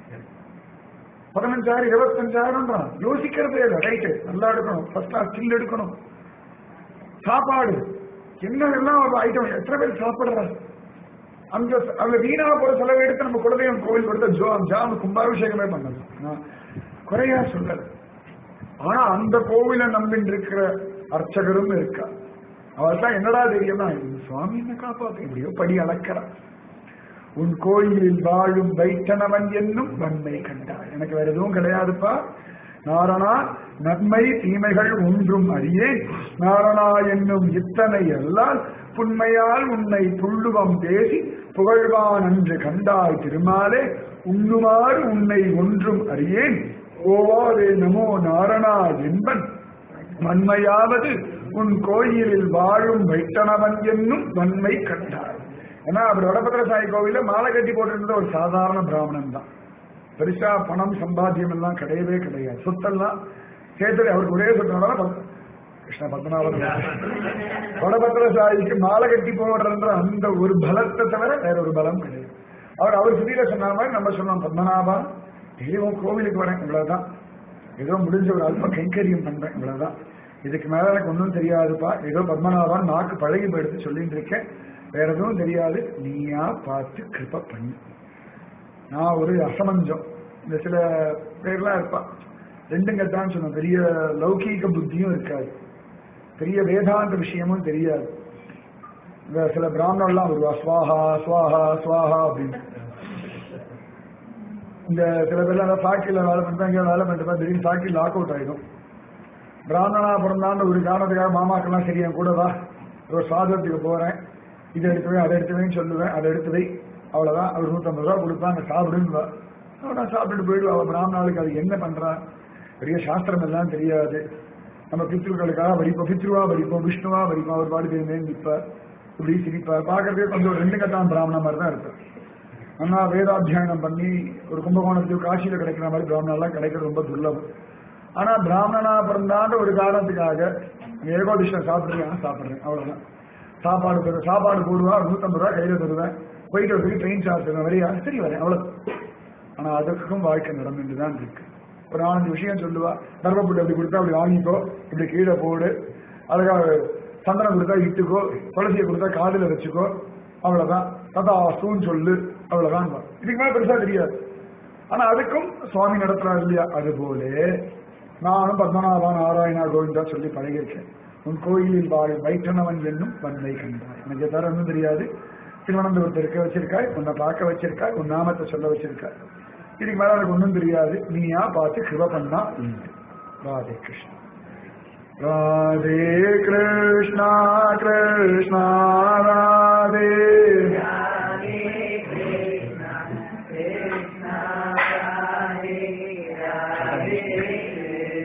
பதினஞ்சாயிரம் இருபத்தஞ்சாயிரம் தான். யோசிக்கிறதே இல்லை. ரைட்டு, நல்லா எடுக்கணும், ஃபர்ஸ்ட் கிளாஸ் ஸ்டில் எடுக்கணும். சாப்பாடு என்னெல்லாம் ஐட்டம், எத்தனை பேர் சாப்பிடுறாரு? அந்த அதுல வீணா போற செலவு எடுத்து நம்ம குலதெய்வம் கோவில் கொடுத்த ஜோ ஜாம கும்பாபிஷேகமே பண்ணது குறையா சொல்லல. ஆனா அந்த கோவிலை நம்பின்னு இருக்கிற அர்ச்சகரும் இருக்கா. அவர்தான் என்னடா தெரியுமா, சுவாமி என்ன காப்பாத்து, இப்படியோ படி அளக்கிறான். உன் கோயிலில் வாழும் வைத்தனவன் என்னும் வன்மை கண்டார். எனக்கு வேற எதுவும் கிடையாதுப்பா நாரணா, நன்மை தீமைகள் ஒன்றும் அறியேன் நாரணா என்னும் இத்தனை எல்லால் புண்மையால் உன்னை புள்ளுவம் பேசி புகழ்வான் என்று கண்டாய் திருமாலே உண்ணுமாறு உன்னை ஒன்றும் அறியேன் ஓவாதே நமோ நாரணா என்பன் வன்மையாவது உன் கோயிலில் வாழும் வைத்தனவன் என்னும் வன்மை கண்டார். ஏன்னா அவர் வடபத்திர சாய் கோவில மாலை கட்டி போட்டிருந்த ஒரு சாதாரண பிராமணன் தான். பெருசா பணம் சம்பாத்தியம் எல்லாம் கிடையவே கிடையாது. சொத்தெல்லாம் சேர்த்து அவருக்கு ஒரே சொத்தனால கிருஷ்ண பத்மநாபன் வடபத்திர சாயிக்கு மாலை கட்டி போடுற அந்த ஒரு பலத்தை தவிர வேற ஒரு பலம் கிடையாது. அவர் அவர் சுதியில சொன்ன மாதிரி நம்ம சொன்னோம், பத்மநாபா தெய்வம் கோவிலுக்கு வரேன், இவ்வளவுதான். ஏதோ முடிஞ்ச ஒரு அல்ப கைங்கரியம் பண்றேன், இவ்வளவுதான். இதுக்கு மேல எனக்கு ஒன்றும் தெரியாதுப்பா. ஏதோ பத்மநாபான் நாக்கு பழகி போயிடுத்து சொல்லிட்டு இருக்கேன், வேற எதுவும் தெரியாது, நீயா பார்த்து கிருப பண்ணு. நான் ஒரு அசமஞ்சம். இந்த சில பேர்லாம் இருப்பா ரெண்டும் கட்டான்னு சொன்ன, பெரிய லௌகீக புத்தியும் இருக்காது, பெரிய வேதாந்த விஷயமும் தெரியாது. இந்த சில பிராமணர்லாம் வருவா, ஸ்வாஹா ஸ்வாஹா ஸ்வாஹா அப்படின்னு. இந்த சில பேர்லாம் ஃபேக்டரியில வேலை பண்ணிட்டு வேலை பண்ணிட்டு திடீர்னு ஃபேக்டரி லாக் அவுட் ஆயிடும். பிராமணனா பிறந்தான்னு ஒரு காரணத்துக்காக மாமாக்கெல்லாம் சரியா கூடவா ஒரு சாதத்துக்கு போறேன், இதை எடுத்துவேன் அதை எடுத்துவேன்னு சொல்லுவேன், அதை எடுத்துவை, அவ்வளவுதான். அவர் நூற்றம்பது ரூபா கொடுப்பாங்க, சாப்பிடுவா. நான் சாப்பிட்டுட்டு போயிடுவா. அவள் பிராமணாளுக்கு அது என்ன பண்றா, பெரிய சாஸ்திரம் எல்லாம் தெரியாது. நம்ம பித்ருக்களுக்காக வரிப்போம், பித்ருவா வரிப்போம், விஷ்ணுவா வரிப்போம், அவர் பாடு தெரியுமே நிற்பார், இப்படி சிரிப்பார். பார்க்கறதுக்கு கொஞ்சம் ஒரு ரெண்டு கட்டான பிராமண மாதிரி தான் இருப்பார். ஆனா வேதாத்தியாயனம் பண்ணி ஒரு கும்பகோணத்துக்கு காசியில கிடைக்கிற மாதிரி பிராமணெல்லாம் கிடைக்கிறது ரொம்ப துர்லபம். ஆனா பிராமணனா பிறந்தாண்ட ஒரு காரணத்துக்காக ஏகோதிஷ்டம் சாப்பிடுறேன் சாப்பிடுறேன் அவ்வளவுதான். சாப்பாடு சாப்பாடு போடுவா, நூத்தம்பது ரூபா கையில தருவேன், போயிட்டு வரதுக்கு ட்ரெயின் சார்ஜ் வரையா, சரி வரேன், அவ்வளவு. ஆனா அதற்கும் வாழ்க்கை நடந்துட்டுதான் இருக்கு. ஒரு நாலஞ்சு விஷயம் சொல்லுவா, தர்மப்புட்டு அப்படி கொடுத்தா அப்படி வாங்கிக்கோ, இப்படி கீழே போடு, அதுக்காக சந்தனம் கொடுத்தா இட்டுக்கோ, துளசியை கொடுத்தா காதுல வச்சுக்கோ, அவ்வளவுதான். ததா சூன்னு சொல்லு, அவ்வளவுதான். இதுக்கு மேல பெருசா தெரியாது. ஆனா அதுக்கும் சுவாமி நடத்துறாரு இல்லையா, அது போல நானும் பத்மநாபா நாராயணா கோவிந்தா சொல்லி பழகிருக்கேன். உன் கோயிலில் வாழும் வைத்தனவன் என்னும் வன்மை கண்டாய். எனக்கு தர ஒன்றும் தெரியாது, திருவனந்தபுரத்தை இருக்க வச்சிருக்காய், உன்னை பார்க்க வச்சிருக்காய், உன் நாமத்தை சொல்ல வச்சிருக்காய், இதுக்கு மேல எனக்கு ஒன்றும் தெரியாது, நீயா பார்த்து கிருப பண்ணா. ராதே கிருஷ்ணா ராதே கிருஷ்ணா கிருஷ்ணா ராதே